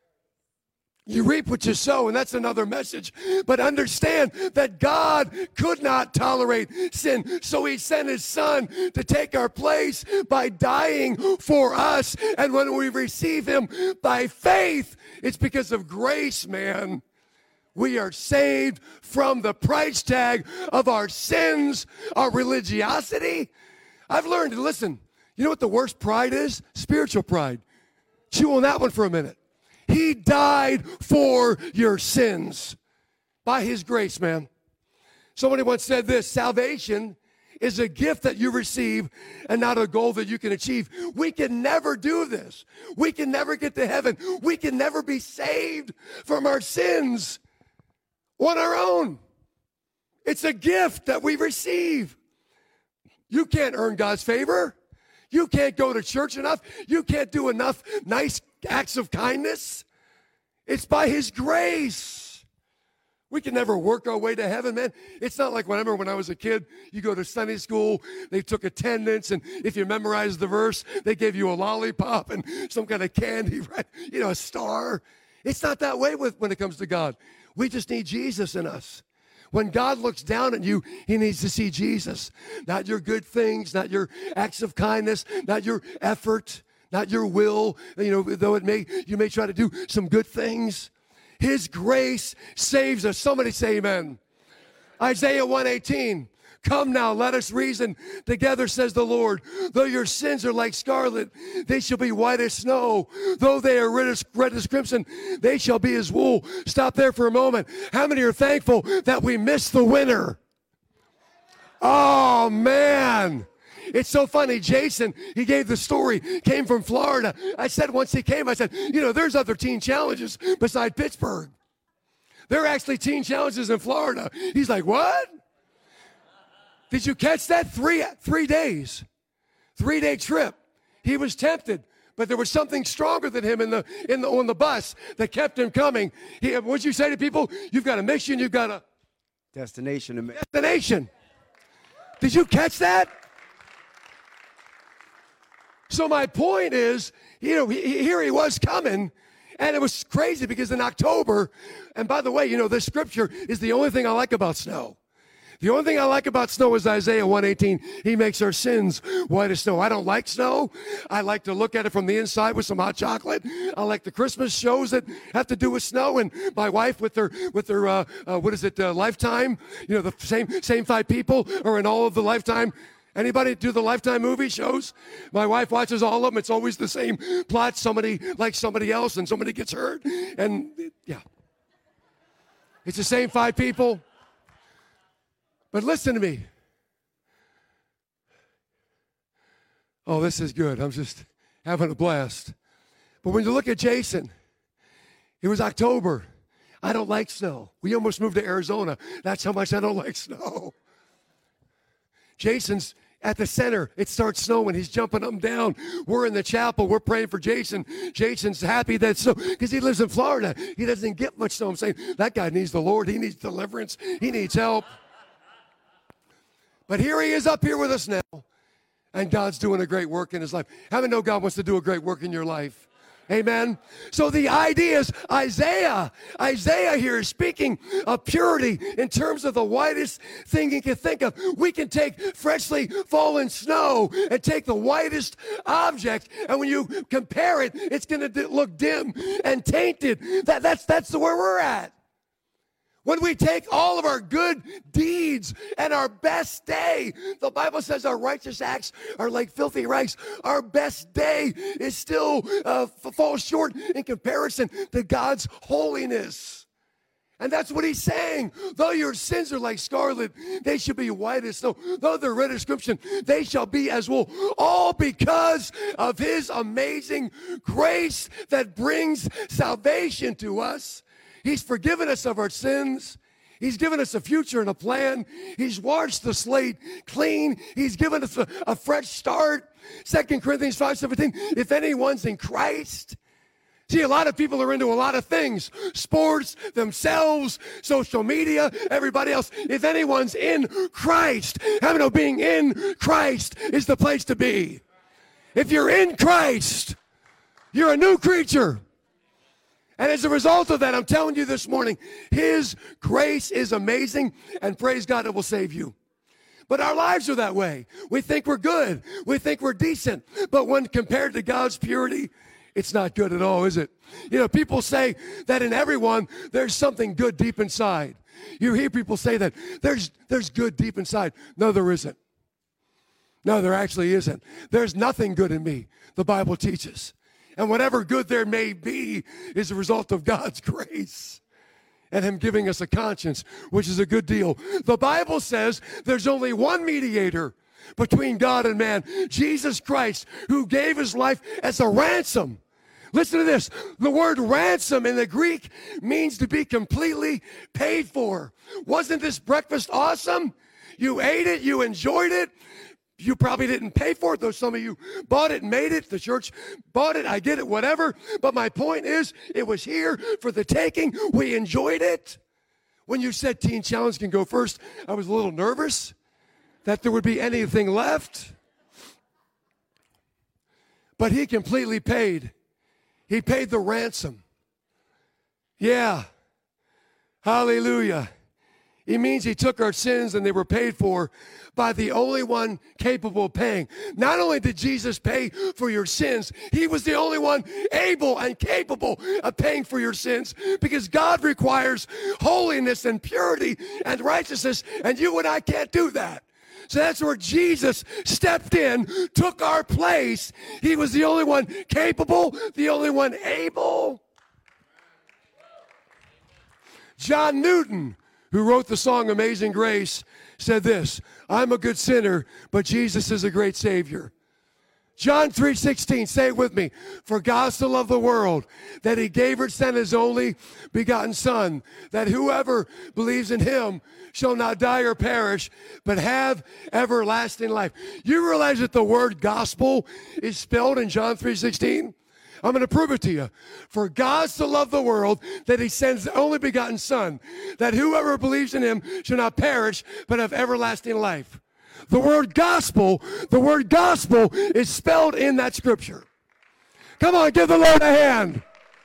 You reap what you sow, and that's another message. But understand that God could not tolerate sin, so he sent his son to take our place by dying for us. And when we receive him by faith, it's because of grace, man. We are saved from the price tag of our sins, our religiosity. I've learned to listen. You know what the worst pride is? Spiritual pride. Chew on that one for a minute. He died for your sins by his grace, man. Somebody once said this, salvation is a gift that you receive and not a goal that you can achieve. We can never do this. We can never get to heaven. We can never be saved from our sins on our own. It's a gift that we receive. You can't earn God's favor. You can't go to church enough. You can't do enough nice acts of kindness. It's by his grace. We can never work our way to heaven, man. It's not like when I was a kid, you go to Sunday school, they took attendance, and if you memorized the verse, they gave you a lollipop and some kind of candy, right? You know, a star. It's not that way when it comes to God. We just need Jesus in us. When God looks down at you, he needs to see Jesus. Not your good things, not your acts of kindness, not your effort, not your will, you know, though you may try to do some good things. His grace saves us. Somebody say amen. Isaiah 1:18. Come now, let us reason together, says the Lord. Though your sins are like scarlet, they shall be white as snow. Though they are red as crimson, they shall be as wool. Stop there for a moment. How many are thankful that we missed the winter? Oh, man. It's so funny. Jason, he gave the story, came from Florida. I said once he came, I said, you know, there's other teen challenges beside Pittsburgh. There are actually teen challenges in Florida. He's like, what? Did you catch that? 3 days. 3-day trip. He was tempted, but there was something stronger than him on the bus that kept him coming. What'd you say to people? You've got a mission, you've got a destination. Destination. Did you catch that? So my point is, you know, here he was coming, and it was crazy because in October, and by the way, you know, this scripture is the only thing I like about snow. The only thing I like about snow is Isaiah 1:18. He makes our sins white as snow. I don't like snow. I like to look at it from the inside with some hot chocolate. I like the Christmas shows that have to do with snow. And my wife with her Lifetime. You know, the same 5 people are in all of the Lifetime. Anybody do the Lifetime movie shows? My wife watches all of them. It's always the same plot. Somebody likes somebody else and somebody gets hurt. And yeah, it's the same 5 people. But listen to me. Oh, this is good. I'm just having a blast. But when you look at Jason, it was October. I don't like snow. We almost moved to Arizona. That's how much I don't like snow. Jason's at the center. It starts snowing. He's jumping up and down. We're in the chapel. We're praying for Jason. Jason's happy that snow, because he lives in Florida. He doesn't get much snow. I'm saying, that guy needs the Lord. He needs deliverance. He needs help. But here he is up here with us now, and God's doing a great work in his life. How many know God wants to do a great work in your life? Amen. So the idea is Isaiah here is speaking of purity in terms of the whitest thing you can think of. We can take freshly fallen snow and take the whitest object, and when you compare it, it's going to look dim and tainted. That's where we're at. When we take all of our good deeds and our best day, the Bible says our righteous acts are like filthy rags. Our best day is still falls short in comparison to God's holiness. And that's what he's saying. Though your sins are like scarlet, they shall be white as snow. Though they're red as crimson, they shall be as wool. All because of his amazing grace that brings salvation to us. He's forgiven us of our sins. He's given us a future and a plan. He's washed the slate clean. He's given us a fresh start. 2 Corinthians 5:17, if anyone's in Christ. See, a lot of people are into a lot of things. Sports, themselves, social media, everybody else. If anyone's in Christ, being in Christ is the place to be. If you're in Christ, you're a new creature. And as a result of that, I'm telling you this morning, his grace is amazing, and praise God, it will save you. But our lives are that way. We think we're good. We think we're decent. But when compared to God's purity, it's not good at all, is it? People say that in everyone, there's something good deep inside. You hear people say that there's good deep inside. No, there isn't. No, there actually isn't. There's nothing good in me, the Bible teaches. And whatever good there may be is a result of God's grace and him giving us a conscience, which is a good deal. The Bible says there's only one mediator between God and man, Jesus Christ, who gave his life as a ransom. Listen to this. The word ransom in the Greek means to be completely paid for. Wasn't this breakfast awesome? You ate it. You enjoyed it. You probably didn't pay for it, though some of you bought it and made it. The church bought it. I get it, whatever. But my point is, it was here for the taking. We enjoyed it. When you said Teen Challenge can go first, I was a little nervous that there would be anything left. But he completely paid. He paid the ransom. Yeah. Hallelujah. It means he took our sins and they were paid for by the only one capable of paying. Not only did Jesus pay for your sins, he was the only one able and capable of paying for your sins, because God requires holiness and purity and righteousness, and you and I can't do that. So that's where Jesus stepped in, took our place. He was the only one capable, the only one able. John Newton, who wrote the song Amazing Grace, said this: I'm a good sinner, but Jesus is a great Savior. John 3:16, say it with me. For God so loved the world that he gave or sent his only begotten Son, that whoever believes in him shall not die or perish, but have everlasting life. You realize that the word gospel is spelled in John 3:16? I'm going to prove it to you. For God so loved the world that he sends the only begotten Son, that whoever believes in him shall not perish, but have everlasting life. The word gospel is spelled in that scripture. Come on, give the Lord a hand.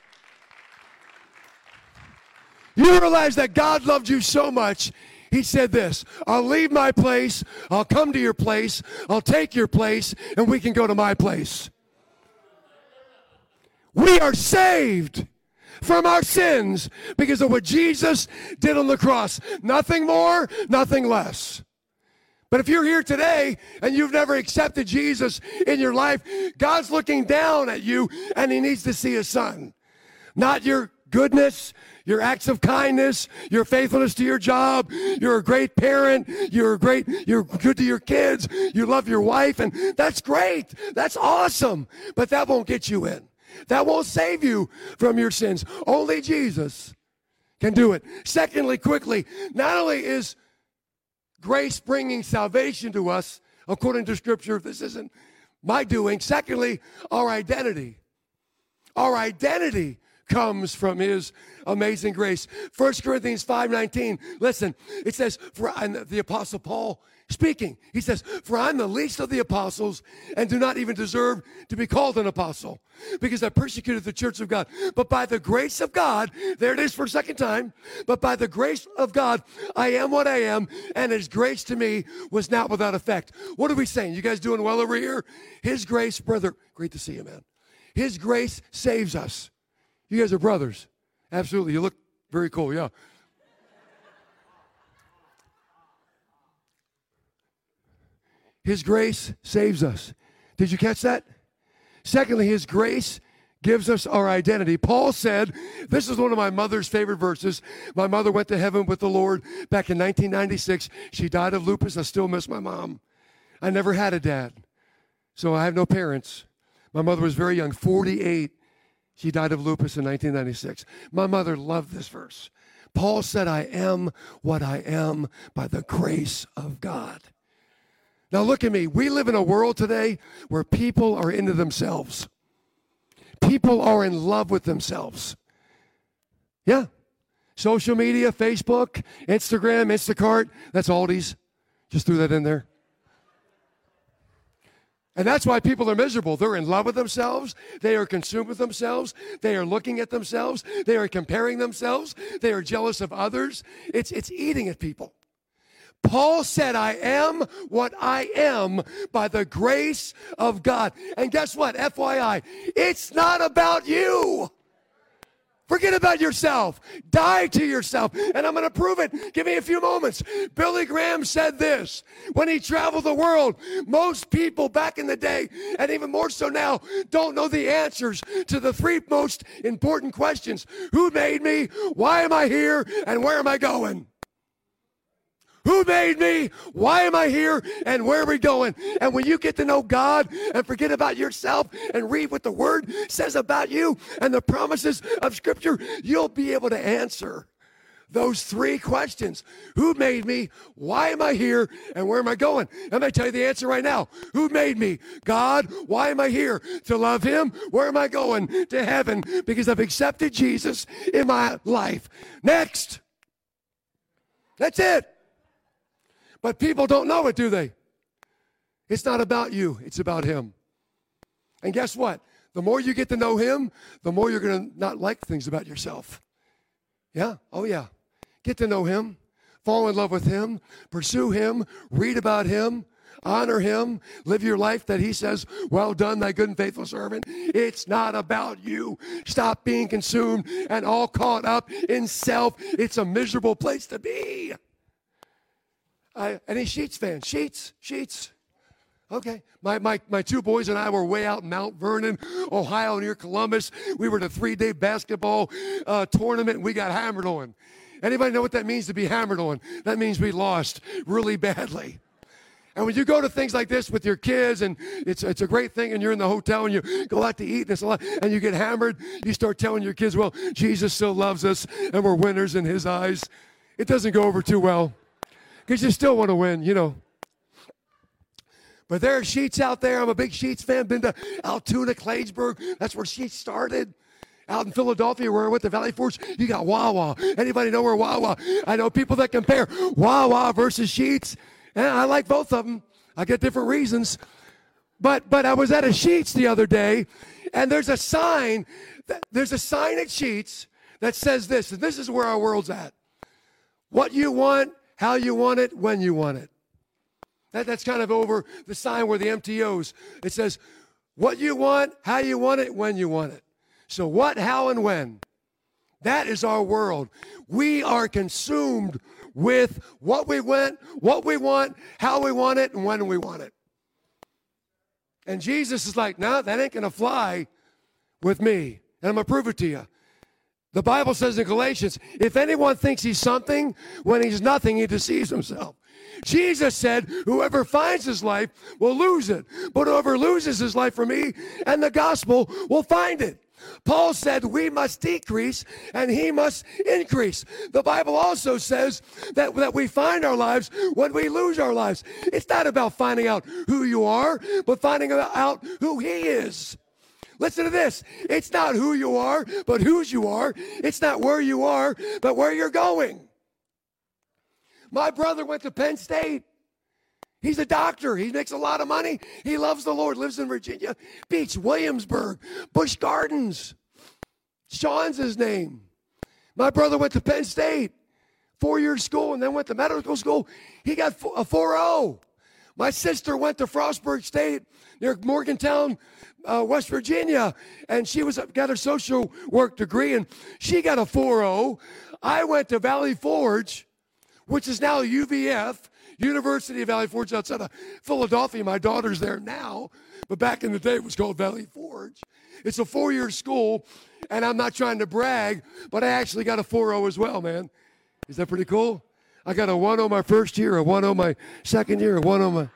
You realize that God loved you so much, he said this: I'll leave my place, I'll come to your place, I'll take your place, and we can go to my place. We are saved from our sins because of what Jesus did on the cross. Nothing more, nothing less. But if you're here today and you've never accepted Jesus in your life, God's looking down at you and he needs to see his Son. Not your goodness, your acts of kindness, your faithfulness to your job. You're a great parent. You're good to your kids. You love your wife, and that's great. That's awesome. But that won't get you in. That won't save you from your sins. Only Jesus can do it. Secondly, quickly, not only is grace bringing salvation to us, according to Scripture, this isn't my doing. Secondly, our identity. Our identity comes from his amazing grace. 1 Corinthians 5:19, listen, it says, and the Apostle Paul speaking, he says, for I'm the least of the apostles and do not even deserve to be called an apostle, because I persecuted the church of God. But by the grace of God, there it is for a second time, but by the grace of God, I am what I am, and his grace to me was not without effect. What are we saying? You guys doing well over here? His grace, brother, great to see you, man. His grace saves us. You guys are brothers. Absolutely. You look very cool, yeah. His grace saves us. Did you catch that? Secondly, his grace gives us our identity. Paul said, this is one of my mother's favorite verses. My mother went to heaven with the Lord back in 1996. She died of lupus. I still miss my mom. I never had a dad, so I have no parents. My mother was very young, 48. She died of lupus in 1996. My mother loved this verse. Paul said, I am what I am by the grace of God. Now look at me. We live in a world today where people are into themselves. People are in love with themselves. Yeah. Social media, Facebook, Instagram, Instacart, that's Aldi's. Just threw that in there. And that's why people are miserable. They're in love with themselves. They are consumed with themselves. They are looking at themselves. They are comparing themselves. They are jealous of others. It's eating at people. Paul said, I am what I am by the grace of God. And guess what? FYI, it's not about you. Forget about yourself. Die to yourself. And I'm going to prove it. Give me a few moments. Billy Graham said this. When he traveled the world, most people back in the day, and even more so now, don't know the answers to the three most important questions. Who made me? Why am I here? And where am I going? Who made me? Why am I here? And where are we going? And when you get to know God and forget about yourself and read what the Word says about you and the promises of Scripture, you'll be able to answer those three questions. Who made me? Why am I here? And where am I going? I'm going to tell you the answer right now. Who made me? God. Why am I here? To love Him. Where am I going? To heaven, because I've accepted Jesus in my life. Next. That's it. But people don't know it, do they? It's not about you. It's about Him. And guess what? The more you get to know Him, the more you're going to not like things about yourself. Yeah? Oh, yeah. Get to know Him. Fall in love with Him. Pursue Him. Read about Him. Honor Him. Live your life that He says, well done, thy good and faithful servant. It's not about you. Stop being consumed and all caught up in self. It's a miserable place to be. Any Sheets fans? Sheets. Okay. My two boys and I were way out in Mount Vernon, Ohio, near Columbus. We were at a 3-day basketball tournament, and we got hammered on. Anybody know what that means to be hammered on? That means we lost really badly. And when you go to things like this with your kids, and it's a great thing, and you're in the hotel, and you go out to eat, and it's a lot, and you get hammered, you start telling your kids, well, Jesus still loves us, and we're winners in His eyes. It doesn't go over too well. Because you still want to win, you know. But there are Sheets out there. I'm a big Sheets fan. Been to Altoona, Claysburg. That's where Sheets started. Out in Philadelphia, where I went to Valley Forge, you got Wawa. Anybody know where Wawa? I know people that compare Wawa versus Sheets. And I like both of them. I get different reasons. But I was at a Sheets the other day, and there's a sign at Sheets that says this, and this is where our world's at. What you want, how you want it, when you want it. That's kind of over the sign where the MTOs. It says, what you want, how you want it, when you want it. So what, how, and when. That is our world. We are consumed with what we want, how we want it, and when we want it. And Jesus is like, no, that ain't going to fly with me. And I'm going to prove it to you. The Bible says in Galatians, if anyone thinks he's something, when he's nothing, he deceives himself. Jesus said, whoever finds his life will lose it, but whoever loses his life for me and the gospel will find it. Paul said we must decrease and he must increase. The Bible also says that we find our lives when we lose our lives. It's not about finding out who you are, but finding out who He is. Listen to this. It's not who you are, but whose you are. It's not where you are, but where you're going. My brother went to Penn State. He's a doctor. He makes a lot of money. He loves the Lord, lives in Virginia Beach, Williamsburg, Busch Gardens. Sean's his name. My brother went to Penn State, 4-year school, and then went to medical school. He got a 4.0. My sister went to Frostburg State near Morgantown, West Virginia, and she got her social work degree, and she got a 4.0. I went to Valley Forge, which is now UVF, University of Valley Forge outside of Philadelphia. My daughter's there now, but back in the day it was called Valley Forge. It's a 4-year school, and I'm not trying to brag, but I actually got a 4.0 as well, man. Is that pretty cool? I got a 1.0 my first year, a 1.0 my second year, a 1.0 my...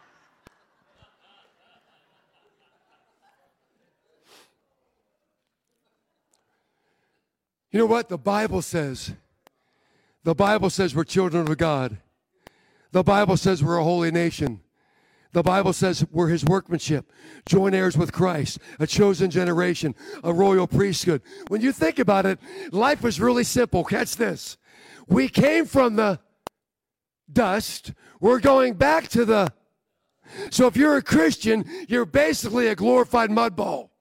You know what? The Bible says we're children of God. The Bible says we're a holy nation. The Bible says we're his workmanship, joint heirs with Christ, a chosen generation, a royal priesthood. When you think about it, life was really simple. Catch this. We came from the dust. We're going back to the... So if you're a Christian, you're basically a glorified mud ball.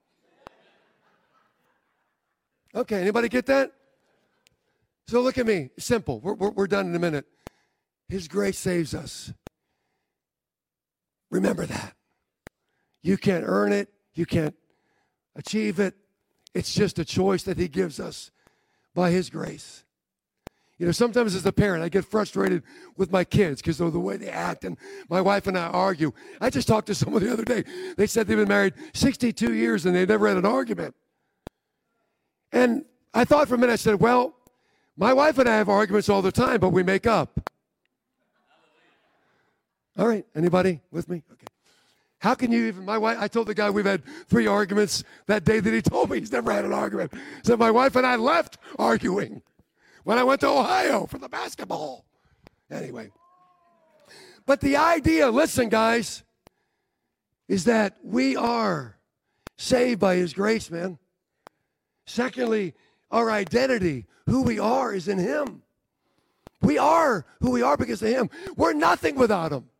Okay, anybody get that? So look at me. Simple. We're done in a minute. His grace saves us. Remember that. You can't earn it. You can't achieve it. It's just a choice that he gives us by his grace. You know, sometimes as a parent, I get frustrated with my kids because of the way they act, and my wife and I argue. I just talked to someone the other day. They said they've been married 62 years and they never had an argument. And I thought for a minute, I said, well, my wife and I have arguments all the time, but we make up. All right, anybody with me? Okay. How can you even, my wife, I told the guy we've had 3 arguments that day that he told me he's never had an argument. So my wife and I left arguing when I went to Ohio for the basketball. Anyway. But the idea, listen guys, is that we are saved by his grace, man. Secondly, our identity, who we are, is in him. We are who we are because of him. We're nothing without him.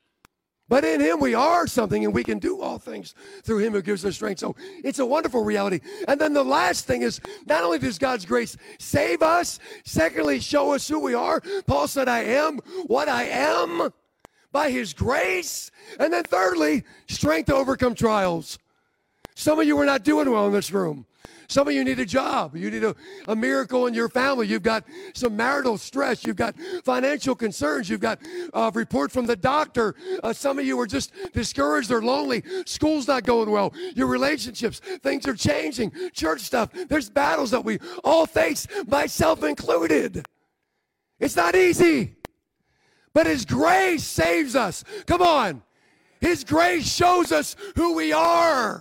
But in him we are something, and we can do all things through him who gives us strength. So it's a wonderful reality. And then the last thing is, not only does God's grace save us, secondly, show us who we are. Paul said, I am what I am by his grace. And then thirdly, strength to overcome trials. Some of you are not doing well in this room. Some of you need a job. You need a miracle in your family. You've got some marital stress. You've got financial concerns. You've got a report from the doctor. Some of you are just discouraged or lonely. School's not going well. Your relationships, things are changing. Church stuff. There's battles that we all face, myself included. It's not easy. But his grace saves us. Come on. His grace shows us who we are.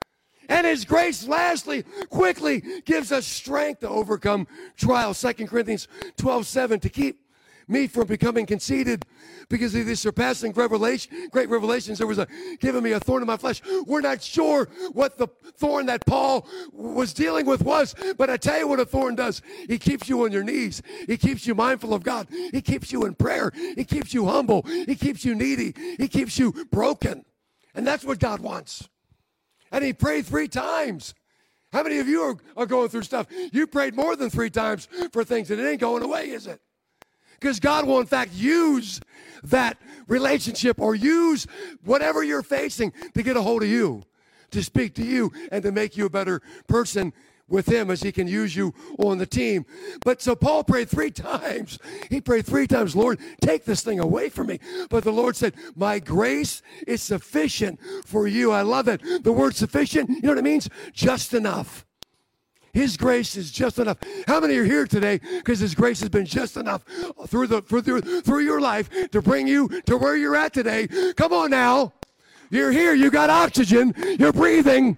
And his grace, lastly, quickly gives us strength to overcome trials. 2 Corinthians 12:7, to keep me from becoming conceited because of the surpassing great revelations. There was given me a thorn in my flesh. We're not sure what the thorn that Paul was dealing with was, but I tell you what a thorn does. He keeps you on your knees. He keeps you mindful of God. He keeps you in prayer. He keeps you humble. He keeps you needy. He keeps you broken. And that's what God wants. And he prayed 3 times. How many of you are going through stuff? You prayed more than 3 times for things, and it ain't going away, is it? Because God will, in fact, use that relationship or use whatever you're facing to get a hold of you, to speak to you, and to make you a better person with him as he can use you on the team. But so Paul prayed 3 times. He prayed 3 times, Lord, take this thing away from me. But the Lord said, my grace is sufficient for you. I love it. The word sufficient, you know what it means? Just enough. His grace is just enough. How many are here today because his grace has been just enough through your life to bring you to where you're at today? Come on now. You're here. You got oxygen. You're breathing.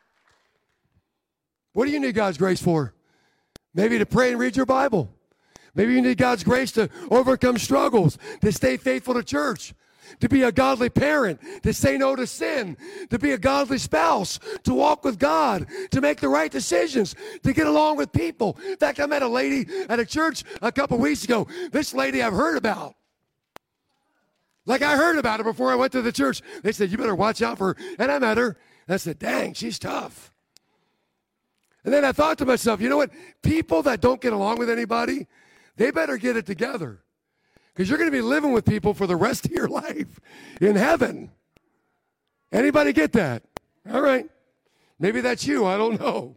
What do you need God's grace for? Maybe to pray and read your Bible. Maybe you need God's grace to overcome struggles, to stay faithful to church, to be a godly parent, to say no to sin, to be a godly spouse, to walk with God, to make the right decisions, to get along with people. In fact, I met a lady at a church a couple weeks ago. This lady I've heard about. Like I heard about her before I went to the church. They said, you better watch out for her. And I met her. And I said, dang, she's tough. And then I thought to myself, you know what? People that don't get along with anybody, they better get it together. Because you're going to be living with people for the rest of your life in heaven. Anybody get that? All right. Maybe that's you. I don't know.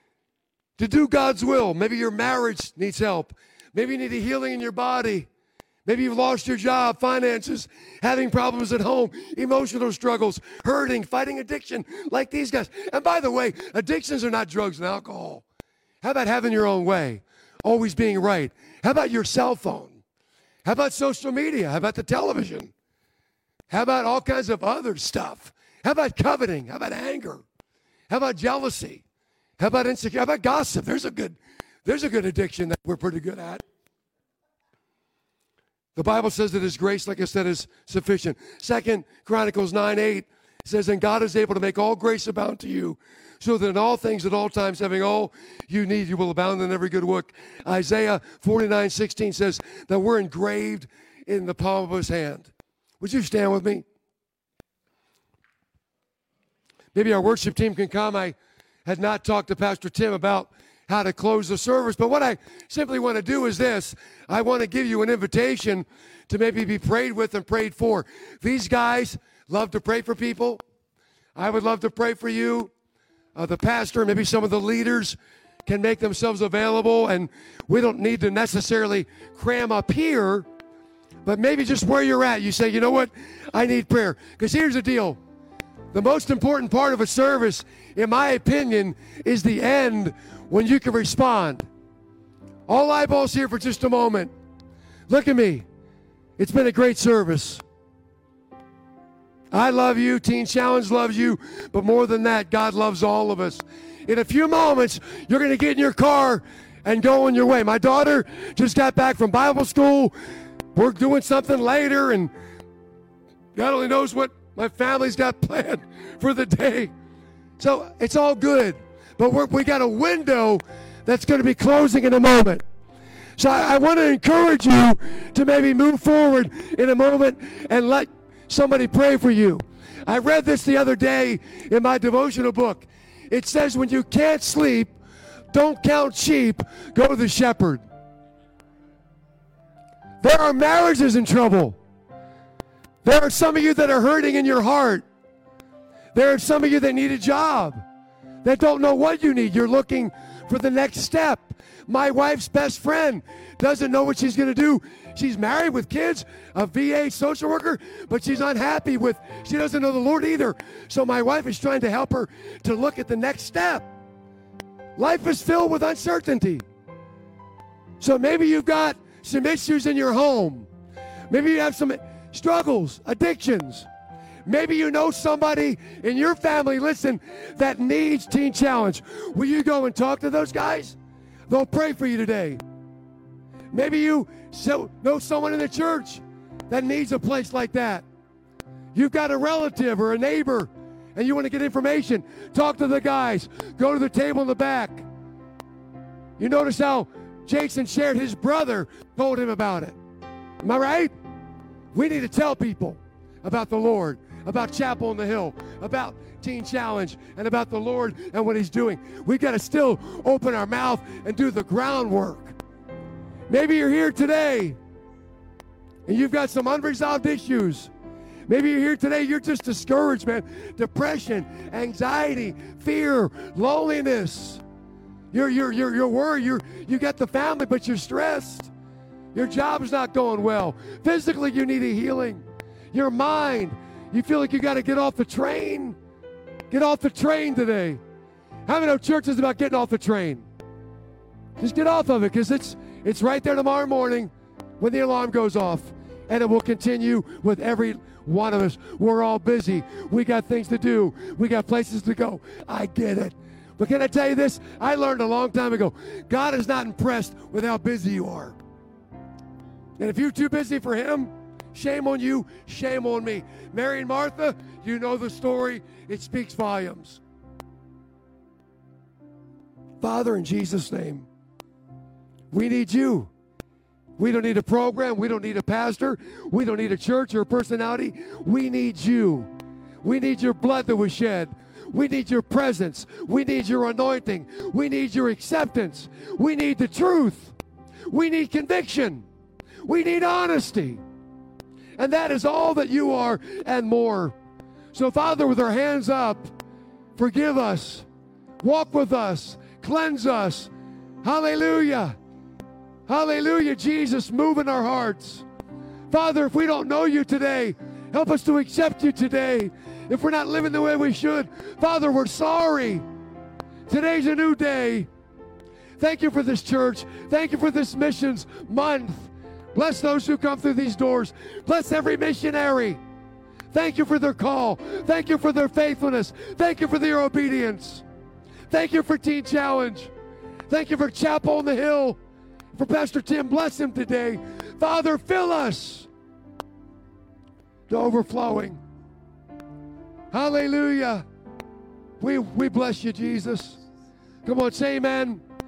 To do God's will. Maybe your marriage needs help. Maybe you need a healing in your body. Maybe you've lost your job, finances, having problems at home, emotional struggles, hurting, fighting addiction like these guys. And by the way, addictions are not drugs and alcohol. How about having your own way, always being right? How about your cell phone? How about social media? How about the television? How about all kinds of other stuff? How about coveting? How about anger? How about jealousy? How about insecurity? How about gossip? There's a good addiction that we're pretty good at. The Bible says that his grace, like I said, is sufficient. 2 Chronicles 9:8 says, and God is able to make all grace abound to you, so that in all things at all times, having all you need, you will abound in every good work. Isaiah 49:16 says that we're engraved in the palm of his hand. Would you stand with me? Maybe our worship team can come. I had not talked to Pastor Tim about how to close the service, but what I simply want to do is this. I want to give you an invitation to maybe be prayed with and prayed for. These guys love to pray for people. I would love to pray for you. The pastor, maybe some of the leaders can make themselves available, and we don't need to necessarily cram up here, but maybe just where you're at, you say, you know what, I need prayer. Because here's the deal. The most important part of a service, in my opinion, is the end when you can respond. All eyeballs here for just a moment. Look at me. It's been a great service. I love you. Teen Challenge loves you. But more than that, God loves all of us. In a few moments, you're going to get in your car and go on your way. My daughter just got back from Bible school. We're doing something later, and God only knows what my family's got planned for the day. So it's all good. But we got a window that's going to be closing in a moment. So I want to encourage you to maybe move forward in a moment and let somebody pray for you. I read this the other day in my devotional book. It says, when you can't sleep, don't count sheep, go to the shepherd. There are marriages in trouble. There are some of you that are hurting in your heart. There are some of you that need a job, that don't know what you need. You're looking for the next step. My wife's best friend doesn't know what she's going to do. She's married with kids, a VA social worker, but she's unhappy she doesn't know the Lord either. So my wife is trying to help her to look at the next step. Life is filled with uncertainty. So maybe you've got some issues in your home. Maybe you have some struggles, addictions. Maybe you know somebody in your family, listen, that needs Teen Challenge. Will you go and talk to those guys? They'll pray for you today. Maybe you know someone in the church that needs a place like that. You've got a relative or a neighbor and you want to get information. Talk to the guys. Go to the table in the back. You notice how Jason shared his brother told him about it. Am I right? We need to tell people about the Lord, about Chapel on the Hill, about Teen Challenge, and about the Lord and what he's doing. We've got to still open our mouth and do the groundwork. Maybe you're here today and you've got some unresolved issues. Maybe you're here today, you're just discouraged, man. Depression, anxiety, fear, loneliness. You're worried. You got the family, but you're stressed. Your job's not going well. Physically, you need a healing. Your mind, you feel like you got to get off the train. Get off the train today. How many know church is about getting off the train? Just get off of it, because it's right there tomorrow morning when the alarm goes off. And it will continue with every one of us. We're all busy. We got things to do. We got places to go. I get it. But can I tell you this? I learned a long time ago. God is not impressed with how busy you are. And if you're too busy for him, shame on you, shame on me. Mary and Martha, you know the story. It speaks volumes. Father, in Jesus' name, we need you. We don't need a program. We don't need a pastor. We don't need a church or a personality. We need you. We need your blood that was shed. We need your presence. We need your anointing. We need your acceptance. We need the truth. We need conviction. We need honesty. And that is all that you are and more. So, Father, with our hands up, forgive us. Walk with us. Cleanse us. Hallelujah. Hallelujah, Jesus, move in our hearts. Father, if we don't know you today, help us to accept you today. If we're not living the way we should, Father, we're sorry. Today's a new day. Thank you for this church. Thank you for this missions month. Bless those who come through these doors. Bless every missionary. Thank you for their call. Thank you for their faithfulness. Thank you for their obedience. Thank you for Teen Challenge. Thank you for Chapel on the Hill. For Pastor Tim, bless him today. Father, fill us to overflowing. Hallelujah. We bless you, Jesus. Come on, say amen.